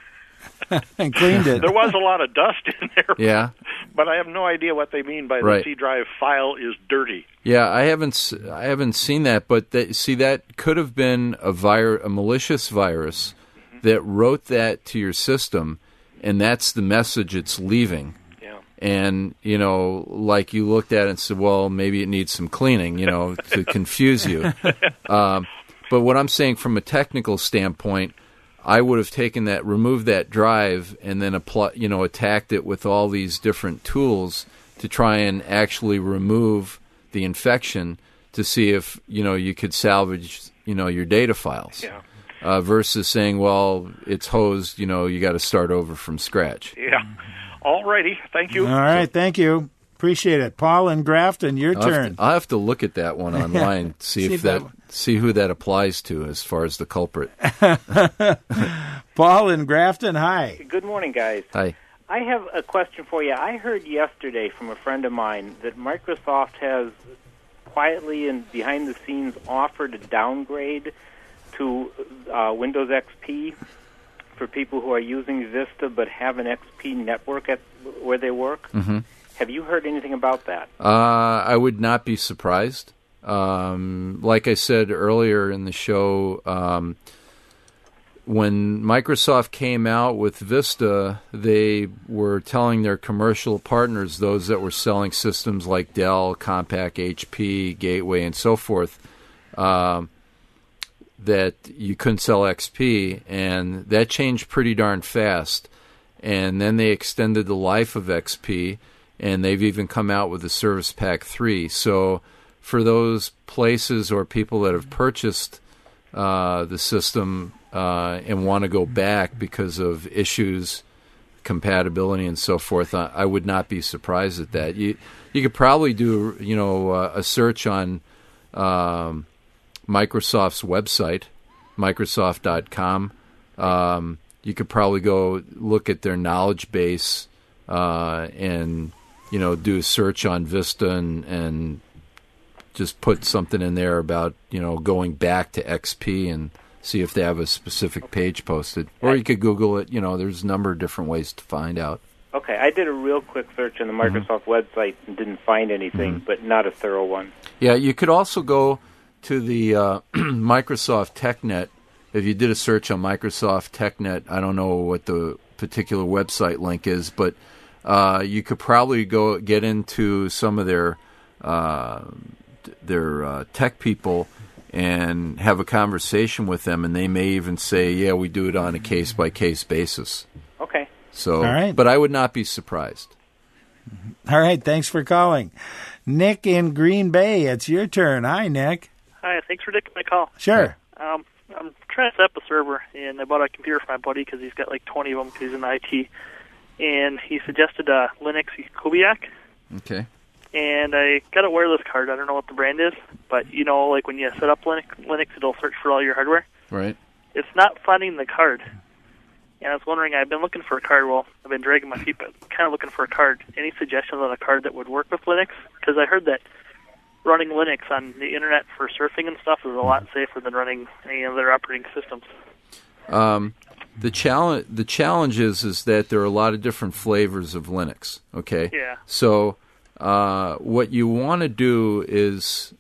and cleaned it. There was a lot of dust in there. Yeah. But I have no idea what they mean by the C drive file is dirty. Yeah, I haven't seen that, but that could have been a malicious virus that wrote that to your system, and that's the message it's leaving. Yeah. And, like you looked at it and said, well, maybe it needs some cleaning, to confuse you. But what I'm saying from a technical standpoint, I would have removed that drive, and then attacked it with all these different tools to try and actually remove the infection to see if, you could salvage, your data files. Yeah. Versus saying, well, it's hosed, you got to start over from scratch. Yeah. All righty. Thank you. All right. Thank you. Appreciate it. Paul in Grafton, your turn. I'll have to look at that one online, see who that applies to as far as the culprit. Paul in Grafton, hi. Good morning, guys. Hi. I have a question for you. I heard yesterday from a friend of mine that Microsoft has quietly and behind the scenes offered a downgrade to Windows XP for people who are using Vista but have an XP network at where they work. Mm-hmm. Have you heard anything about that? I would not be surprised. Like I said earlier in the show, when Microsoft came out with Vista, they were telling their commercial partners, those that were selling systems like Dell, Compaq, HP, Gateway, and so forth, that you couldn't sell XP, and that changed pretty darn fast. And then they extended the life of XP, and they've even come out with the Service Pack 3. So for those places or people that have purchased the system and want to go back because of issues, compatibility, and so forth, I would not be surprised at that. You could probably do a search on Microsoft's website, Microsoft.com. You could probably go look at their knowledge base and do a search on Vista and just put something in there about going back to XP and see if they have a specific page posted. Or you could Google it. There's a number of different ways to find out. Okay, I did a real quick search on the Microsoft website and didn't find anything, but not a thorough one. Yeah, you could also go to the Microsoft TechNet. If you did a search on Microsoft TechNet, I don't know what the particular website link is, but you could probably go get into some of their tech people and have a conversation with them, and they may even say, yeah, we do it on a case-by-case basis. Okay. So, all right. But I would not be surprised. All right, thanks for calling. Nick in Green Bay, it's your turn. Hi, Nick. Hi, thanks for taking my call. Sure. I'm trying to set up a server, and I bought a computer for my buddy because he's got like 20 of them because he's in IT. And he suggested Linux Kubiak. Okay. And I got a wireless card. I don't know what the brand is, but like when you set up Linux, it'll search for all your hardware. Right. It's not finding the card. And I was wondering, I've been looking for a card. Well, I've been dragging my feet, but kind of looking for a card. Any suggestions on a card that would work with Linux? Because I heard that running Linux on the internet for surfing and stuff is a lot safer than running any other operating systems. The challenge is that there are a lot of different flavors of Linux. Okay. Yeah. So what you want to do is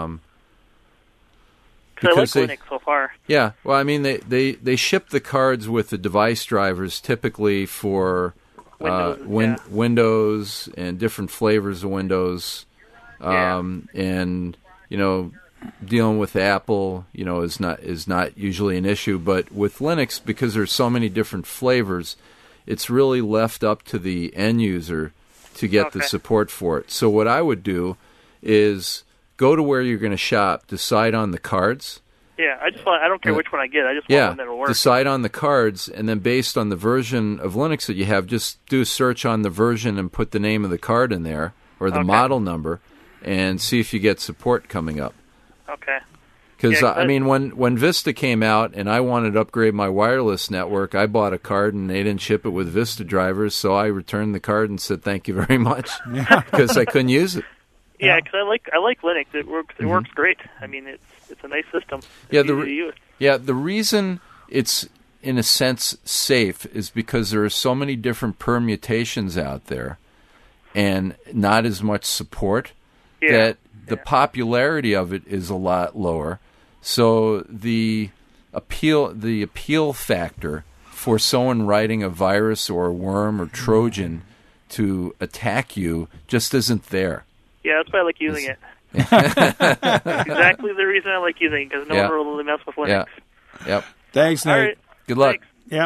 because I like Linux so far. Yeah. Well, I mean, they ship the cards with the device drivers typically for Windows and different flavors of Windows. And dealing with Apple, is not usually an issue. But with Linux, because there's so many different flavors, it's really left up to the end user to get the support for it. So what I would do is go to where you're going to shop, decide on the cards. Yeah, I don't care which one I get. I just want one that'll work. Decide on the cards, and then based on the version of Linux that you have, just do a search on the version and put the name of the card in there or the model number, and see if you get support coming up. Okay. Because, when Vista came out and I wanted to upgrade my wireless network, I bought a card and they didn't ship it with Vista drivers, so I returned the card and said thank you very much because I couldn't use it. Yeah, because I like Linux. It works great. I mean, it's a nice system. Yeah, easy to use. The reason it's in a sense safe is because there are so many different permutations out there and not as much support that the popularity of it is a lot lower. So the appeal factor for someone writing a virus or a worm or Trojan to attack you just isn't there. Yeah, that's why I like using it. That's exactly the reason I like using it, because no one will really mess with Linux. Yep. Thanks, Nate. All right. Good luck. Thanks. Yep.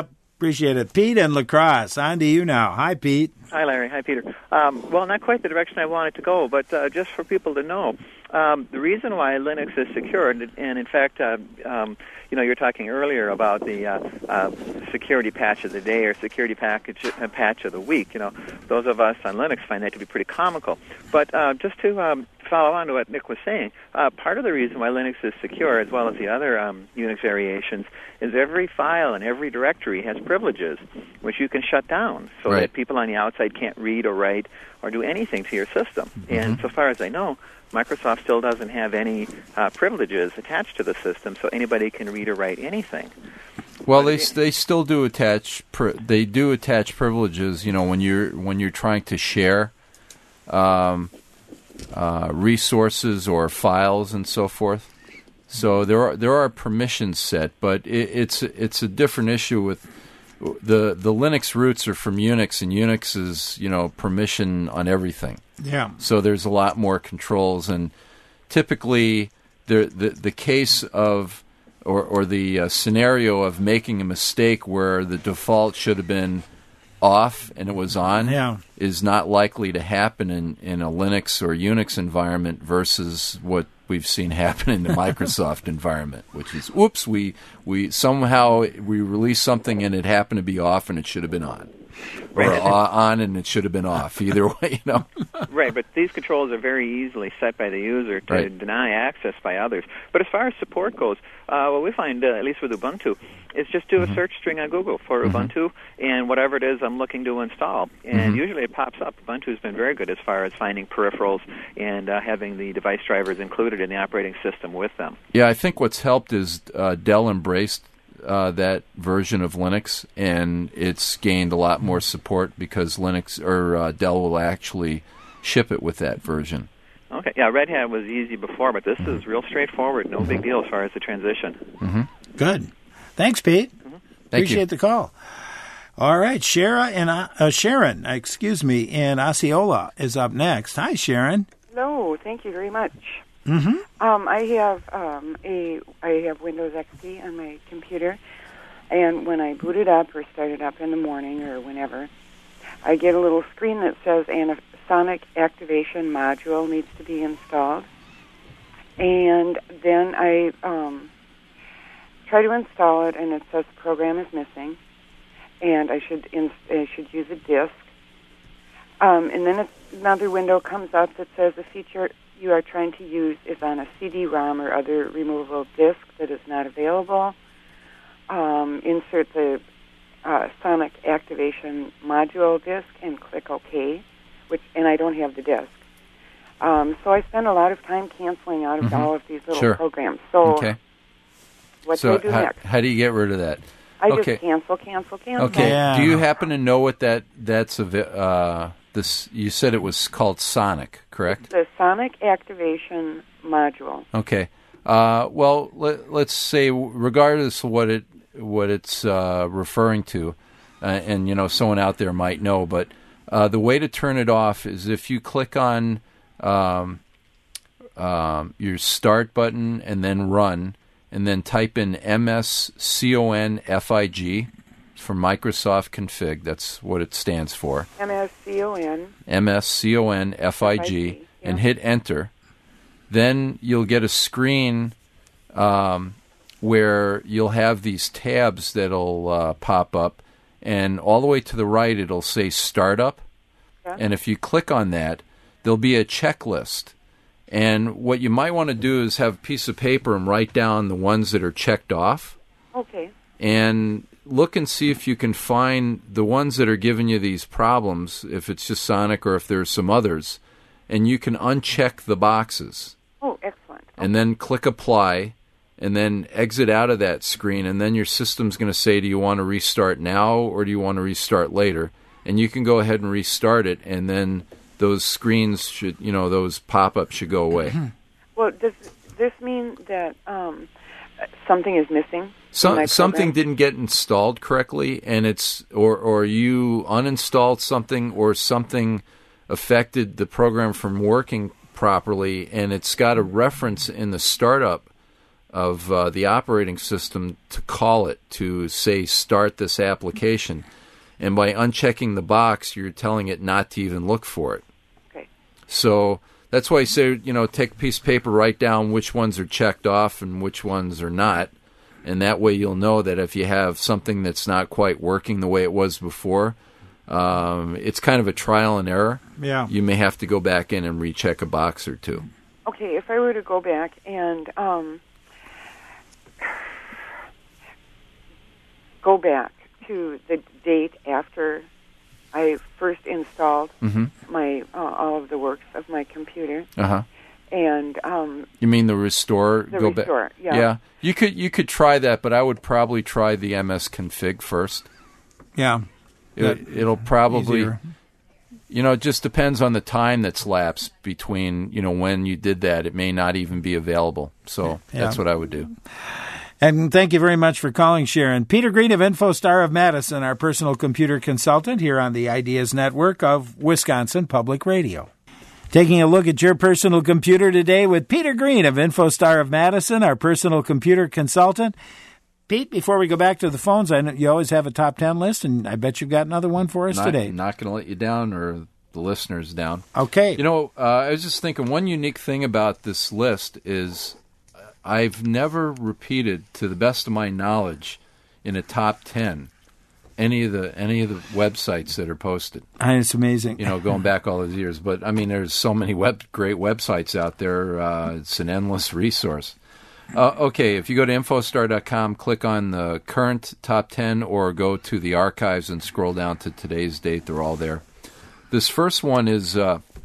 Appreciate it. Pete and La Crosse, on to you now. Hi, Pete. Hi, Larry. Hi, Peter. Well, not quite the direction I wanted to go, but just for people to know, the reason why Linux is secure, and in fact, you're talking earlier about the security patch of the day or security patch of the week. Those of us on Linux find that to be pretty comical. But just to follow on to what Nick was saying, part of the reason why Linux is secure, as well as the other Unix variations, is every file and every directory has privileges, which you can shut down so that people on the outside can't read or write or do anything to your system. And so far as I know, Microsoft still doesn't have any privileges attached to the system, so anybody can read or write anything. Well, they still do attach privileges. When you're trying to share resources or files and so forth. So there are permissions set, but it's a different issue with the Linux roots are from Unix, and Unix is permission on everything. Yeah. So there's a lot more controls, and typically the case of or the scenario of making a mistake where the default should have been off and it was on is not likely to happen in a Linux or Unix environment versus what we've seen happen in the Microsoft environment, which is, oops, we somehow released something and it happened to be off and it should have been on. Or on and it should have been off. Either way, Right, but these controls are very easily set by the user to deny access by others. But as far as support goes, what we find, at least with Ubuntu, is just do a search string on Google for Ubuntu and whatever it is I'm looking to install. And usually it pops up. Ubuntu's been very good as far as finding peripherals and having the device drivers included in the operating system with them. Yeah, I think what's helped is Dell embraced that version of Linux, and it's gained a lot more support because Linux or Dell will actually ship it with that version. Okay, yeah, Red Hat was easy before, but this is real straightforward. No big deal as far as the transition. Good. Thanks, Pete. Appreciate the call. All right, Sharon in Osceola is up next. Hi, Sharon. Hello. Thank you very much. Mm-hmm. I have Windows XP on my computer, and when I boot it up or start it up in the morning or whenever, I get a little screen that says a Sonic activation module needs to be installed, and then I try to install it, and it says the program is missing, and I should use a disk, and then another window comes up that says the feature you are trying to use is on a CD-ROM or other removable disk that is not available. Insert the Sonic activation module disk and click OK, and I don't have the disk. So I spend a lot of time canceling out of all of these little programs. So what do I do next? How do you get rid of that? I just cancel. Okay. Yeah. Do you happen to know what that's this? You said it was called Sonic, correct? It's the Sonic activation module. Okay. Well, let's say, regardless of what it's referring to, and someone out there might know, but the way to turn it off is if you click on your Start button and then Run, and then type in MSCONFIG for Microsoft Config. That's what it stands for. MSCONFIG, and hit Enter. Then you'll get a screen where you'll have these tabs that'll pop up, and all the way to the right it'll say Startup. Okay. And if you click on that, there'll be a checklist. And what you might want to do is have a piece of paper and write down the ones that are checked off. Okay. And look and see if you can find the ones that are giving you these problems, if it's just Sonic or if there's some others, and you can uncheck the boxes. Oh, excellent. Okay. And then click Apply, and then exit out of that screen, and then your system's going to say, do you want to restart now or do you want to restart later? And you can go ahead and restart it, and then those screens should, those pop-ups should go away. Well, does this mean that something is missing? Something didn't get installed correctly, and or you uninstalled something, or something affected the program from working properly, and it's got a reference in the startup of the operating system to call it, to say start this application. And by unchecking the box, you're telling it not to even look for it. Okay. So that's why I say, take a piece of paper, write down which ones are checked off and which ones are not. And that way you'll know that if you have something that's not quite working the way it was before, it's kind of a trial and error. Yeah. You may have to go back in and recheck a box or two. Okay, if I were to go back and go back to the date after I first installed my all of the works of my computer, and you mean the restore? The restore, yeah. Yeah, you could try that, but I would probably try the MS config first. Yeah, it'll probably easier. It just depends on the time that's lapsed between when you did that. It may not even be available, so that's what I would do. And thank you very much for calling, Sharon. Peter Green of InfoStar of Madison, our personal computer consultant here on the Ideas Network of Wisconsin Public Radio. Taking a look at your personal computer today with Peter Green of InfoStar of Madison, our personal computer consultant. Pete, before we go back to the phones, I know you always have a top 10 list, and I bet you've got another one for us today. Not going to let you down or the listeners down. Okay. I was just thinking one unique thing about this list is I've never repeated, to the best of my knowledge, in a top 10 any of the websites that are posted. It's amazing. Going back all those years. But I mean, there's so many great websites out there. It's an endless resource. Okay, if you go to infostar.com, click on the current top 10, or go to the archives and scroll down to today's date. They're all there. This first one is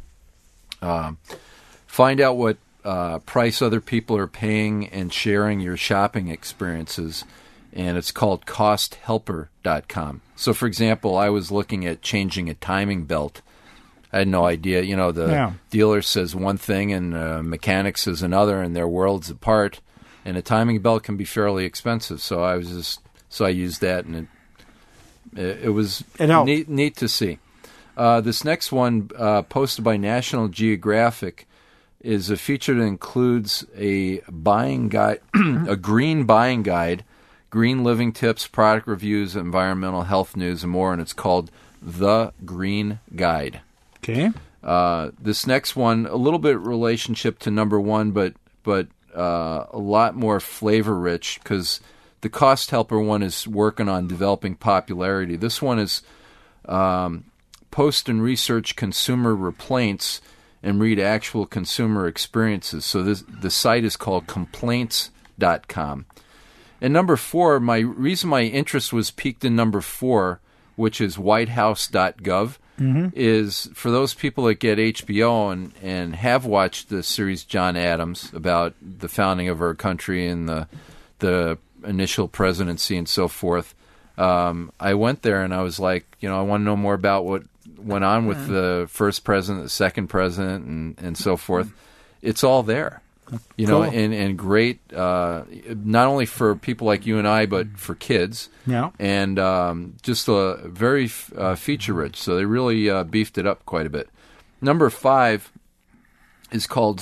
find out what price other people are paying and sharing your shopping experiences, and it's called costhelper.com. So, for example, I was looking at changing a timing belt. I had no idea. The dealer says one thing and mechanic says another, and they're worlds apart. And a timing belt can be fairly expensive. So I used that, and it was neat to see. This next one, posted by National Geographic, is a feature that includes a buying guide, a green buying guide, green living tips, product reviews, environmental health news, and more. And it's called The Green Guide. Okay. This next one, a little bit relationship to number one, but a lot more flavor rich, because the Cost Helper one is working on developing popularity. This one is post and research consumer complaints and read actual consumer experiences. So the site is called complaints.com. And number 4, reason my interest was piqued in number 4, which is whitehouse.gov, is for those people that get HBO and have watched the series John Adams about the founding of our country and the initial presidency and so forth. I went there and I was like, I want to know more about what went on with the first president, the second president, and so forth. It's all there. Cool. and great, not only for people like you and I, but for kids. Yeah. And just very feature-rich. So they really beefed it up quite a bit. Number 5 is called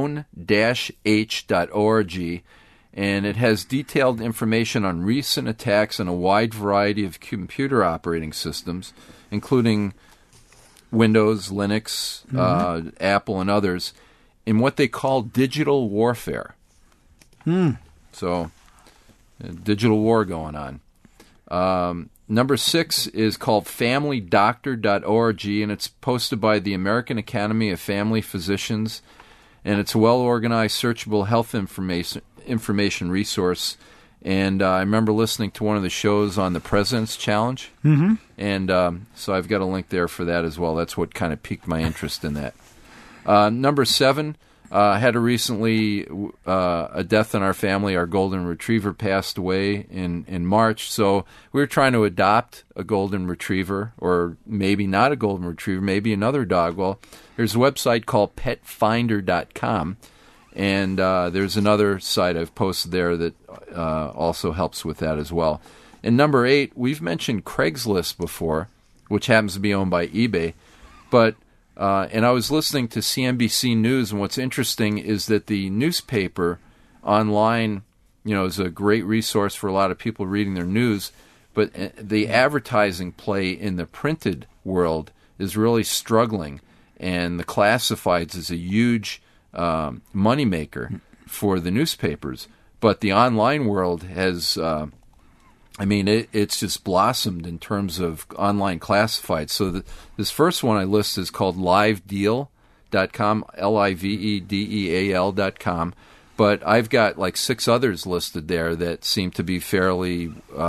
zone-h.org, and it has detailed information on recent attacks on a wide variety of computer operating systems, including Windows, Linux, Apple, and others, in what they call digital warfare. So, digital war going on. Number 6 is called familydoctor.org, and it's posted by the American Academy of Family Physicians, and it's a well-organized, searchable health information resource. And I remember listening to one of the shows on the President's Challenge, and so I've got a link there for that as well. That's what kind of piqued my interest in that. Number 7, had recently a death in our family. Our golden retriever passed away in March, so we were trying to adopt a golden retriever, or maybe not a golden retriever, maybe another dog. Well, there's a website called petfinder.com, and there's another site I've posted there that also helps with that as well. And number 8, we've mentioned Craigslist before, which happens to be owned by eBay, but and I was listening to CNBC News, and what's interesting is that the newspaper online is a great resource for a lot of people reading their news. But the advertising play in the printed world is really struggling, and the classifieds is a huge moneymaker for the newspapers. But the online world has, it's just blossomed in terms of online classifieds. So this first one I list is called livedeal.com, livedeal.com. But I've got like 6 others listed there that seem to be fairly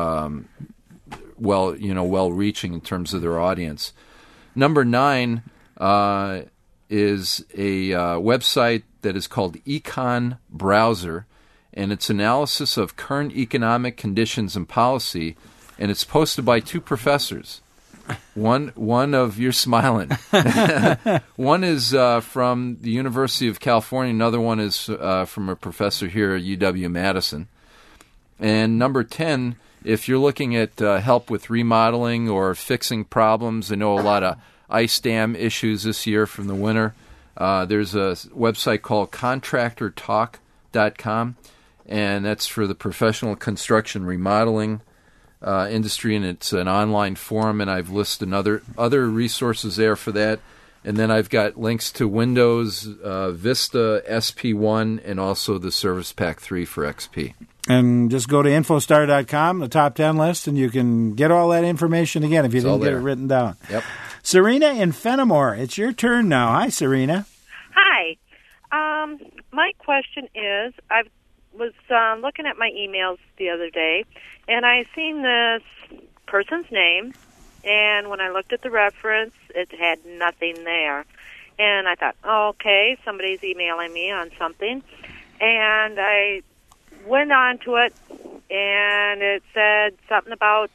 well-reaching in terms of their audience. Number 9 is a website that is called Econ Browser, and it's analysis of current economic conditions and policy, and it's posted by 2 professors. One of you're smiling. One is from the University of California. Another one is from a professor here at UW-Madison. And number 10, if you're looking at help with remodeling or fixing problems, I know a lot of ice dam issues this year from the winter. There's a website called contractortalk.com, and that's for the professional construction remodeling industry, and it's an online forum, and I've listed other resources there for that. And then I've got links to Windows, Vista, SP1, and also the Service Pack 3 for XP. And just go to infostar.com, the top 10 list, and you can get all that information again if you didn't get it written down. Yep. Serena in Fenimore, it's your turn now. Hi, Serena. Hi. My question is, I was looking at my emails the other day, and I seen this person's name, and when I looked at the reference, it had nothing there. And I thought, oh, okay, somebody's emailing me on something. And I went on to it, and it said something about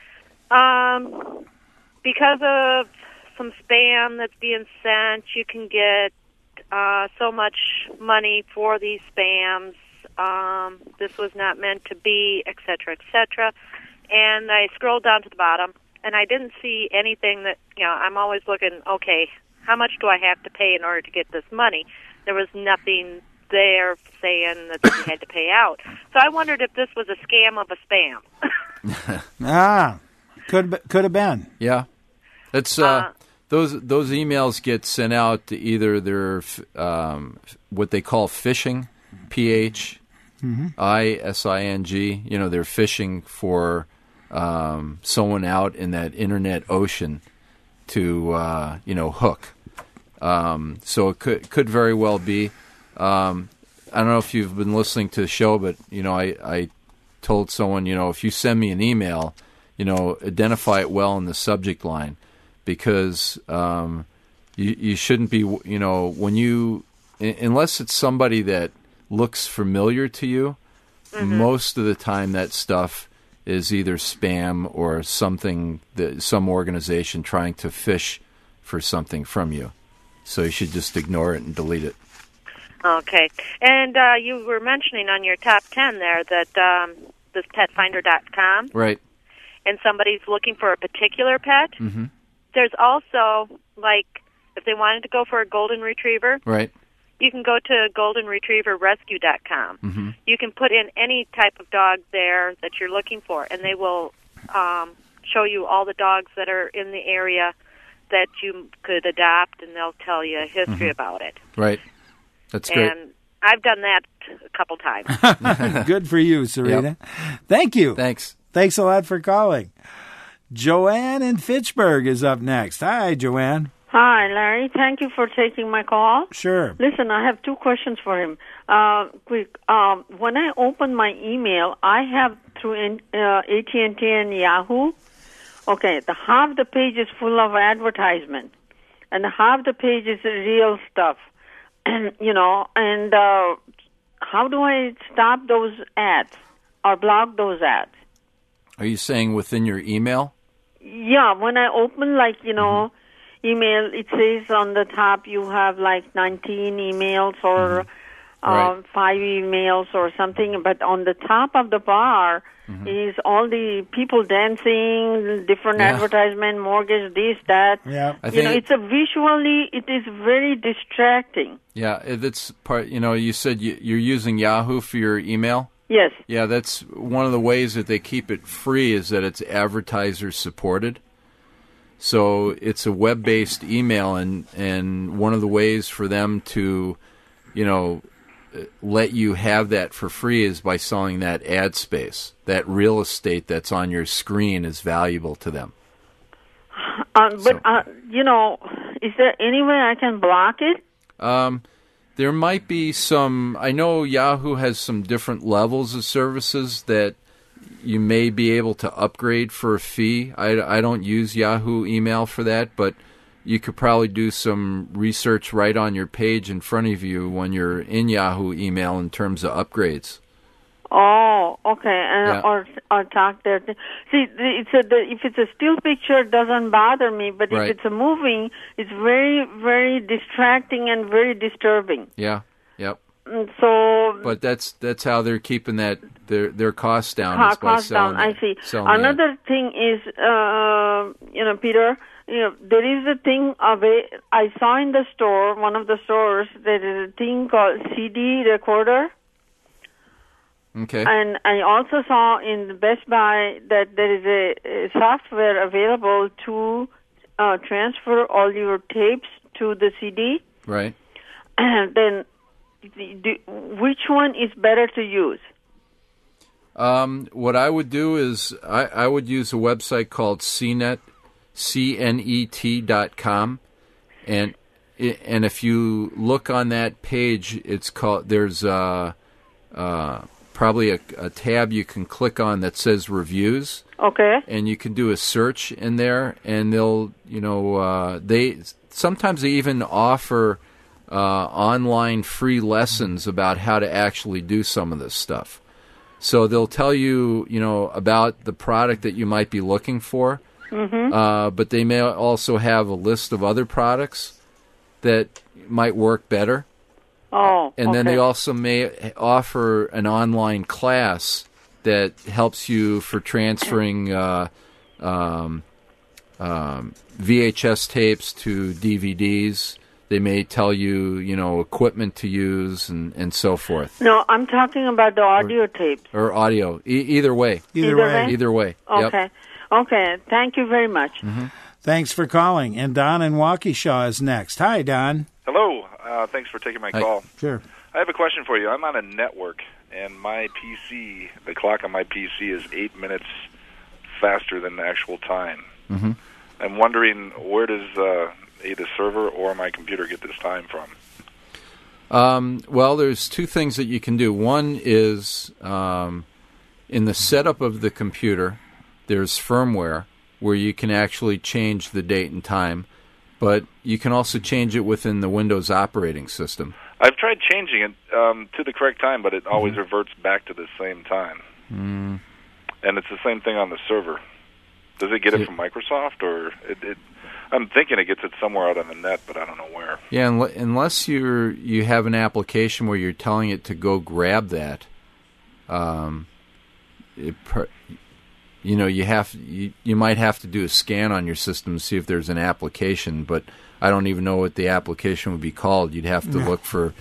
because of some spam that's being sent, you can get so much money for these spams. This was not meant to be, et cetera, et cetera. And I scrolled down to the bottom, and I didn't see anything that, I'm always looking, okay, how much do I have to pay in order to get this money? There was nothing there saying that you had to pay out. So I wondered if this was a scam of a spam. Could have been. Yeah. It's those emails get sent out to either their what they call phishing, PHISING. They're fishing for someone out in that internet ocean to hook. So it could very well be. I don't know if you've been listening to the show, but I told someone, if you send me an email, identify it well in the subject line, because you shouldn't be, when you, unless it's somebody that looks familiar to you, most of the time that stuff is either spam or something that some organization trying to fish for something from you. So you should just ignore it and delete it. Okay. And you were mentioning on your top 10 there that this petfinder.com. Right. And somebody's looking for a particular pet. Mm-hmm. There's also, like, if they wanted to go for a golden retriever. Right. You can go to goldenretrieverrescue.com. Mm-hmm. You can put in any type of dog there that you're looking for, and they will show you all the dogs that are in the area that you could adopt, and they'll tell you a history about it. Right. That's great. And I've done that a couple times. Good for you, Serena. Yep. Thank you. Thanks a lot for calling. Joanne in Fitchburg is up next. Hi, Joanne. Hi, Larry. Thank you for taking my call. Sure. Listen, I have 2 questions for him. Quick. When I open my email, I have through AT&T and Yahoo. Okay, half the page is full of advertisement, and half the page is real stuff. And how do I stop those ads or block those ads? Are you saying within your email? Yeah, when I open, email, it says on the top you have 19 emails or 5 emails or something, but on the top of the bar is all the people dancing, different advertisement, mortgage, this, that. Yeah. It's it is very distracting. Yeah, it's part, you said you're using Yahoo for your email? Yes. Yeah, that's one of the ways that they keep it free is that it's advertiser supported. So it's a web-based email, and one of the ways for them to, let you have that for free is by selling that ad space. That real estate that's on your screen is valuable to them. Is there any way I can block it? There might be some. I know Yahoo has some different levels of services that you may be able to upgrade for a fee. I don't use Yahoo email for that, but you could probably do some research right on your page in front of you when you're in Yahoo email in terms of upgrades. Oh, okay, or talk there. See, if it's a still picture, it doesn't bother me, but Right. if it's a moving, it's very, very distracting and very disturbing. Yeah, yep. So, but that's how they're keeping their costs down. is by cost down. selling I it- see. selling the ad. Another thing is, Peter. There is a thing I saw in the store, one of the stores. There is a thing called CD recorder. Okay. And I also saw in the Best Buy that there is a software available to transfer all your tapes to the CD. Right. Then, which one is better to use? What I would do is I would use a website called CNET, CNET.com, and if you look on that page, it's called. There's probably a tab you can click on that says reviews. Okay. And you can do a search in there, and they'll they sometimes they even offer online free lessons about how to actually do some of this stuff. So they'll tell you, about the product that you might be looking for, but they may also have a list of other products that might work better. Oh, and then they also may offer an online class that helps you for transferring VHS tapes to DVDs. They may tell you, equipment to use and so forth. No, I'm talking about the audio tapes. Or audio. Either way. Either way? Either way. Okay. Yep. Okay. Thank you very much. Mm-hmm. Thanks for calling. And Don in Waukesha is next. Hi, Don. Hello. Thanks for taking my call. Sure. I have a question for you. I'm on a network, and my PC, the clock on my PC is 8 minutes faster than the actual time. Mm-hmm. I'm wondering, where does either server or my computer get this time from? Well, there's two things that you can do. One is in the setup of the computer, there's firmware where you can actually change the date and time, but you can also change it within the Windows operating system. I've tried changing it to the correct time, but it always reverts back to the same time. Mm. And it's the same thing on the server. Does it get it from Microsoft, or I'm thinking it gets it somewhere out on the net, but I don't know where. Yeah, unless you have an application where you're telling it to go grab that, you might have to do a scan on your system to see if there's an application, but I don't even know what the application would be called. You'd have to look for,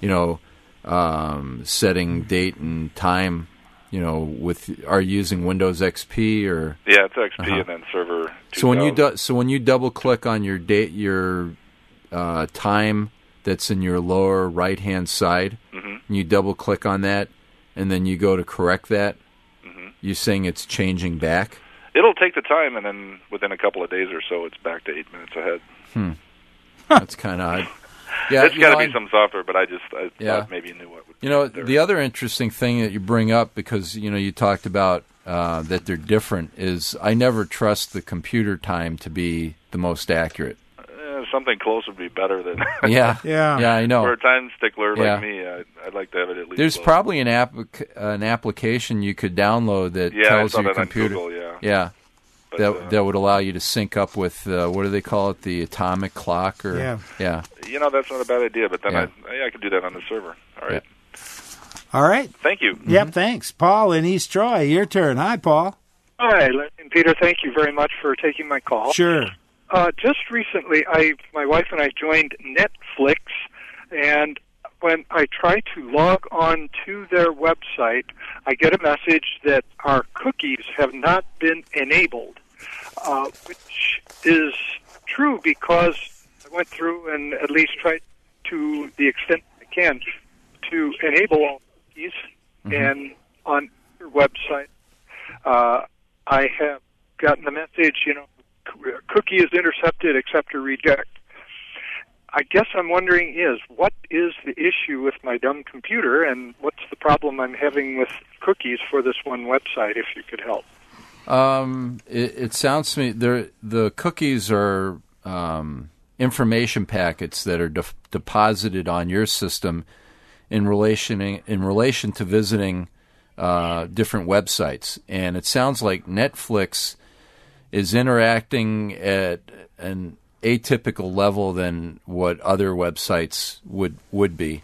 setting date and time. Are you using Windows XP or? Yeah, it's XP and then Server 2000. So when you double click on your date, your time that's in your lower right hand side, and you double click on that, and then you go to correct that. You're saying it's changing back? It'll take the time, and then within a couple of days or so, it's back to 8 minutes ahead. That's kind of odd. Yeah, it's got to be some software, but I thought maybe you knew what would be the other interesting thing that you bring up, because you talked about that they're different, is I never trust the computer time to be the most accurate. Something close would be better than yeah, I know. For a time stickler like me, I'd like to have it at least. There's close. probably an application you could download that tells your computer. On Google, But, that would allow you to sync up with what do they call it, the atomic clock, or yeah. That's not a bad idea. But then I could do that on the server. All right. All right. Thank you. Yep. Thanks, Paul in East Troy. Your turn. Hi, Paul. Hi, Peter. Thank you very much for taking my call. Sure. Just recently, my wife and I joined Netflix, and when I try to log on to their website, I get a message that our cookies have not been enabled, which is true because I went through and at least tried to the extent I can to enable all cookies. And on your website, I have gotten the message, cookie is intercepted, accept or reject. I guess I'm wondering what is the issue with my dumb computer, and what's the problem I'm having with cookies for this one website, if you could help? It sounds to me the cookies are information packets that are deposited on your system in relation to visiting different websites, and it sounds like Netflix is interacting at an atypical level than what other websites would be.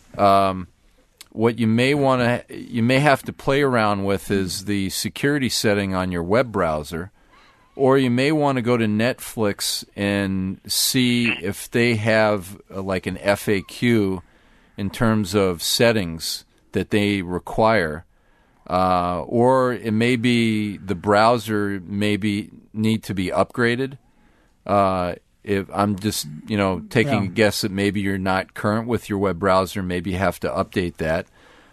What you may have to play around with is the security setting on your web browser, or you may want to go to Netflix and see if they have like an FAQ in terms of settings that they require, or it may be the browser need to be upgraded. If I'm just, taking a guess that maybe you're not current with your web browser, maybe you have to update that.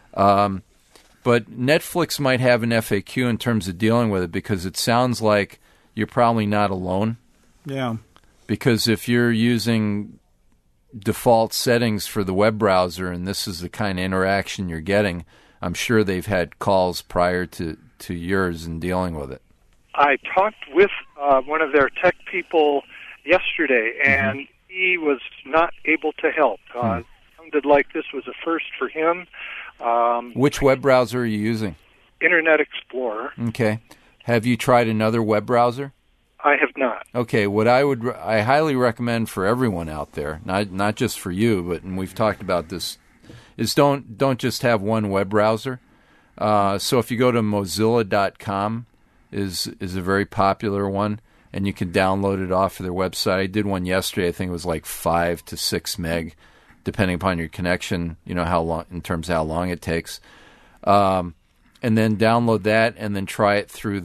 But Netflix might have an FAQ in terms of dealing with it, because it sounds like you're probably not alone. Yeah. Because if you're using default settings for the web browser and this is the kind of interaction you're getting, I'm sure they've had calls prior to yours in dealing with it. I talked with one of their tech people yesterday, and he was not able to help. It sounded like this was a first for him. Which web browser are you using? Internet Explorer. Okay. Have you tried another web browser? I have not. Okay. What I highly recommend for everyone out there, not just for you, but and we've talked about this, is don't just have one web browser. So if you go to Mozilla.com, is a very popular one, and you can download it off of their website. I did one yesterday. I think it was like 5 to 6 meg, depending upon your connection, how long, in terms of how long it takes. And then download that and then try it through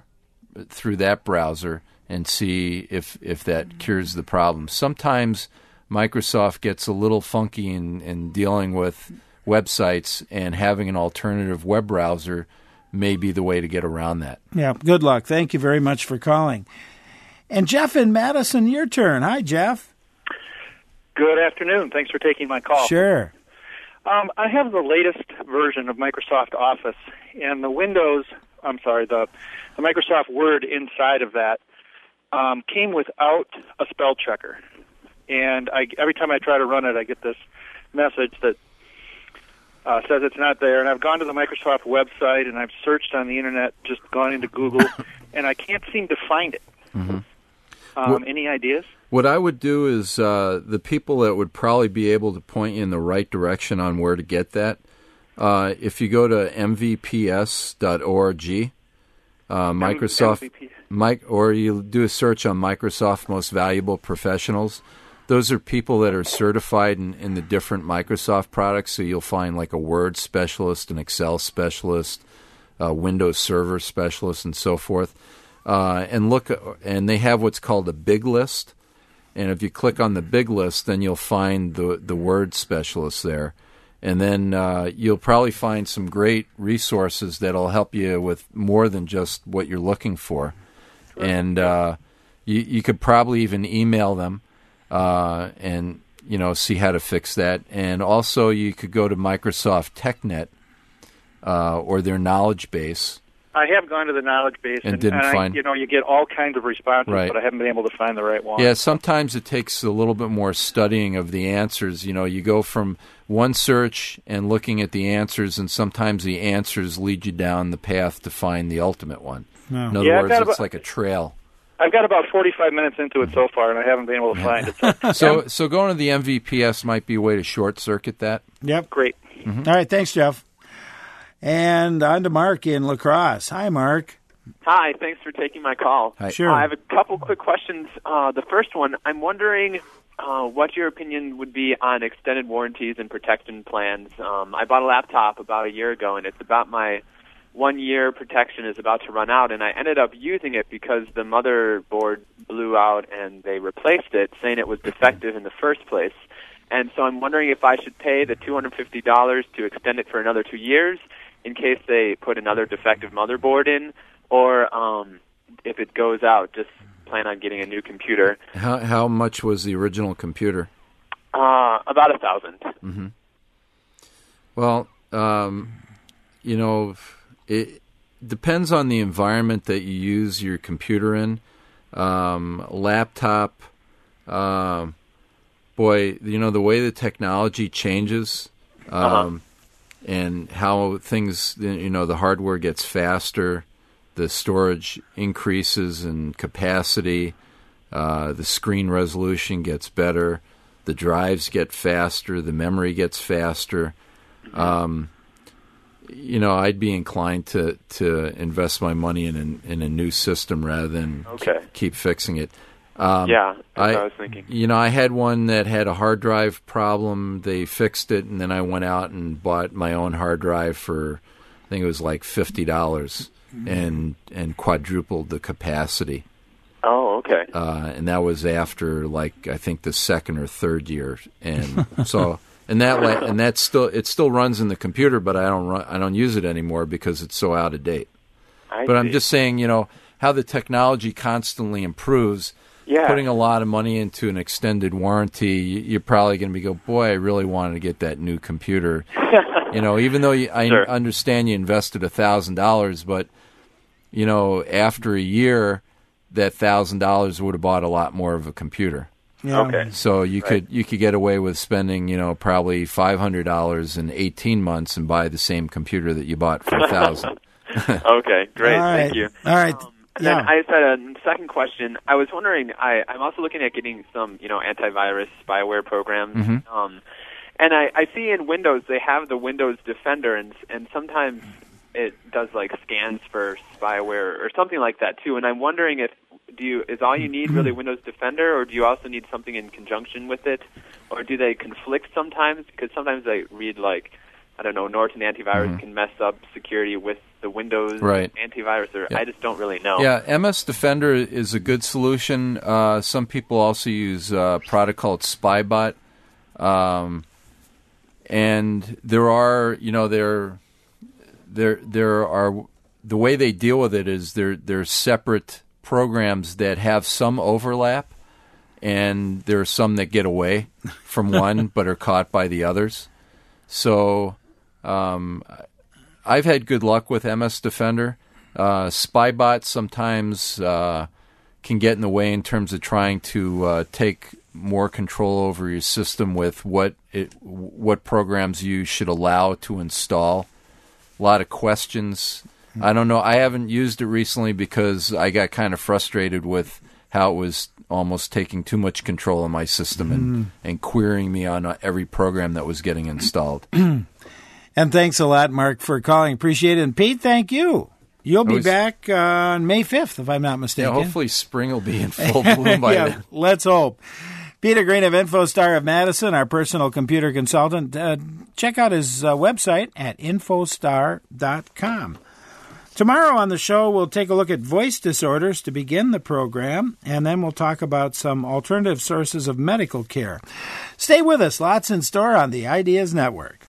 that browser and see if that cures the problem. Sometimes Microsoft gets a little funky in dealing with websites, and having an alternative web browser may be the way to get around that. Yeah, good luck. Thank you very much for calling. And Jeff in Madison, your turn. Hi, Jeff. Good afternoon. Thanks for taking my call. Sure. I have the latest version of Microsoft Office, and the Microsoft Word inside of that came without a spell checker. And every time I try to run it, I get this message that says it's not there. And I've gone to the Microsoft website, and I've searched on the Internet, just gone into Google, and I can't seem to find it. Any ideas? What I would do is the people that would probably be able to point you in the right direction on where to get that, if you go to mvps.org, or you do a search on Microsoft Most Valuable Professionals, those are people that are certified in the different Microsoft products. So you'll find like a Word specialist, an Excel specialist, a Windows Server specialist, and so forth. And they have what's called a big list. And if you click on the big list, then you'll find the Word specialist there. And then you'll probably find some great resources that'll help you with more than just what you're looking for. Sure. And you could probably even email them and see how to fix that. And also you could go to Microsoft TechNet or their knowledge base. I have gone to the knowledge base, and didn't find. You get all kinds of responses, right. But I haven't been able to find the right one. Yeah, sometimes it takes a little bit more studying of the answers. You go from one search and looking at the answers, and sometimes the answers lead you down the path to find the ultimate one. No. In other words, it's like a trail. I've got about 45 minutes into it so far, and I haven't been able to find it. So going to the MVPS might be a way to short-circuit that. Yep. Great. Mm-hmm. All right, thanks, Jeff. And on to Mark in La Crosse. Hi, Mark. Hi, thanks for taking my call. Hi. Sure. I have a couple quick questions. The first one, I'm wondering what your opinion would be on extended warranties and protection plans. I bought a laptop about a year ago, and it's about my 1 year protection is about to run out, and I ended up using it because the motherboard blew out and they replaced it, saying it was defective in the first place. And so I'm wondering if I should pay the $250 to extend it for another 2 years in case they put another defective motherboard in, or if it goes out, just plan on getting a new computer. How much was the original computer? About $1,000. Mm-hmm. Well, it depends on the environment that you use your computer in. Laptop, boy, the way the technology changes, and how things, the hardware gets faster, the storage increases in capacity, the screen resolution gets better, the drives get faster, the memory gets faster. I'd be inclined to invest my money in a new system rather than keep fixing it. That's what I was thinking. I had one that had a hard drive problem. They fixed it, and then I went out and bought my own hard drive for, I think it was like $50, and quadrupled the capacity. Oh, okay. And that was after, I think the second or third year, and so. And that still runs in the computer, but I don't use it anymore because it's so out of date. I'm just saying, how the technology constantly improves. Yeah. Putting a lot of money into an extended warranty, you're probably going to boy, I really wanted to get that new computer. Even though I understand you invested $1,000, but after a year, that $1,000 would have bought a lot more of a computer. Yeah. Okay. So you could get away with spending, probably $500 in 18 months and buy the same computer that you bought for $1,000. Okay, great. All right. Thank you. All right. And then I just had a second question. I was wondering, I'm also looking at getting some, antivirus spyware programs. Mm-hmm. And I see in Windows they have the Windows Defender, and sometimes it does scans for spyware or something like that too. And I'm wondering is all you need really Windows Defender, or do you also need something in conjunction with it, or do they conflict sometimes? Because sometimes I read Norton Antivirus can mess up security with the Windows antivirus, or I just don't really know. Yeah, MS Defender is a good solution. Some people also use a product called Spybot, and there are the way they deal with it is they're separate programs that have some overlap, and there are some that get away from one but are caught by the others. So I've had good luck with MS Defender. Spybot sometimes can get in the way in terms of trying to take more control over your system with what programs you should allow to install. A lot of questions. I don't know. I haven't used it recently because I got kind of frustrated with how it was almost taking too much control of my system and querying me on every program that was getting installed. And thanks a lot, Mark, for calling. Appreciate it. And Pete, thank you. You'll be back on May 5th, if I'm not mistaken. Yeah, hopefully spring will be in full bloom by then. Let's hope. Peter Green of InfoStar of Madison, our personal computer consultant. Check out his website at infostar.com. Tomorrow on the show, we'll take a look at voice disorders to begin the program, and then we'll talk about some alternative sources of medical care. Stay with us. Lots in store on the Ideas Network.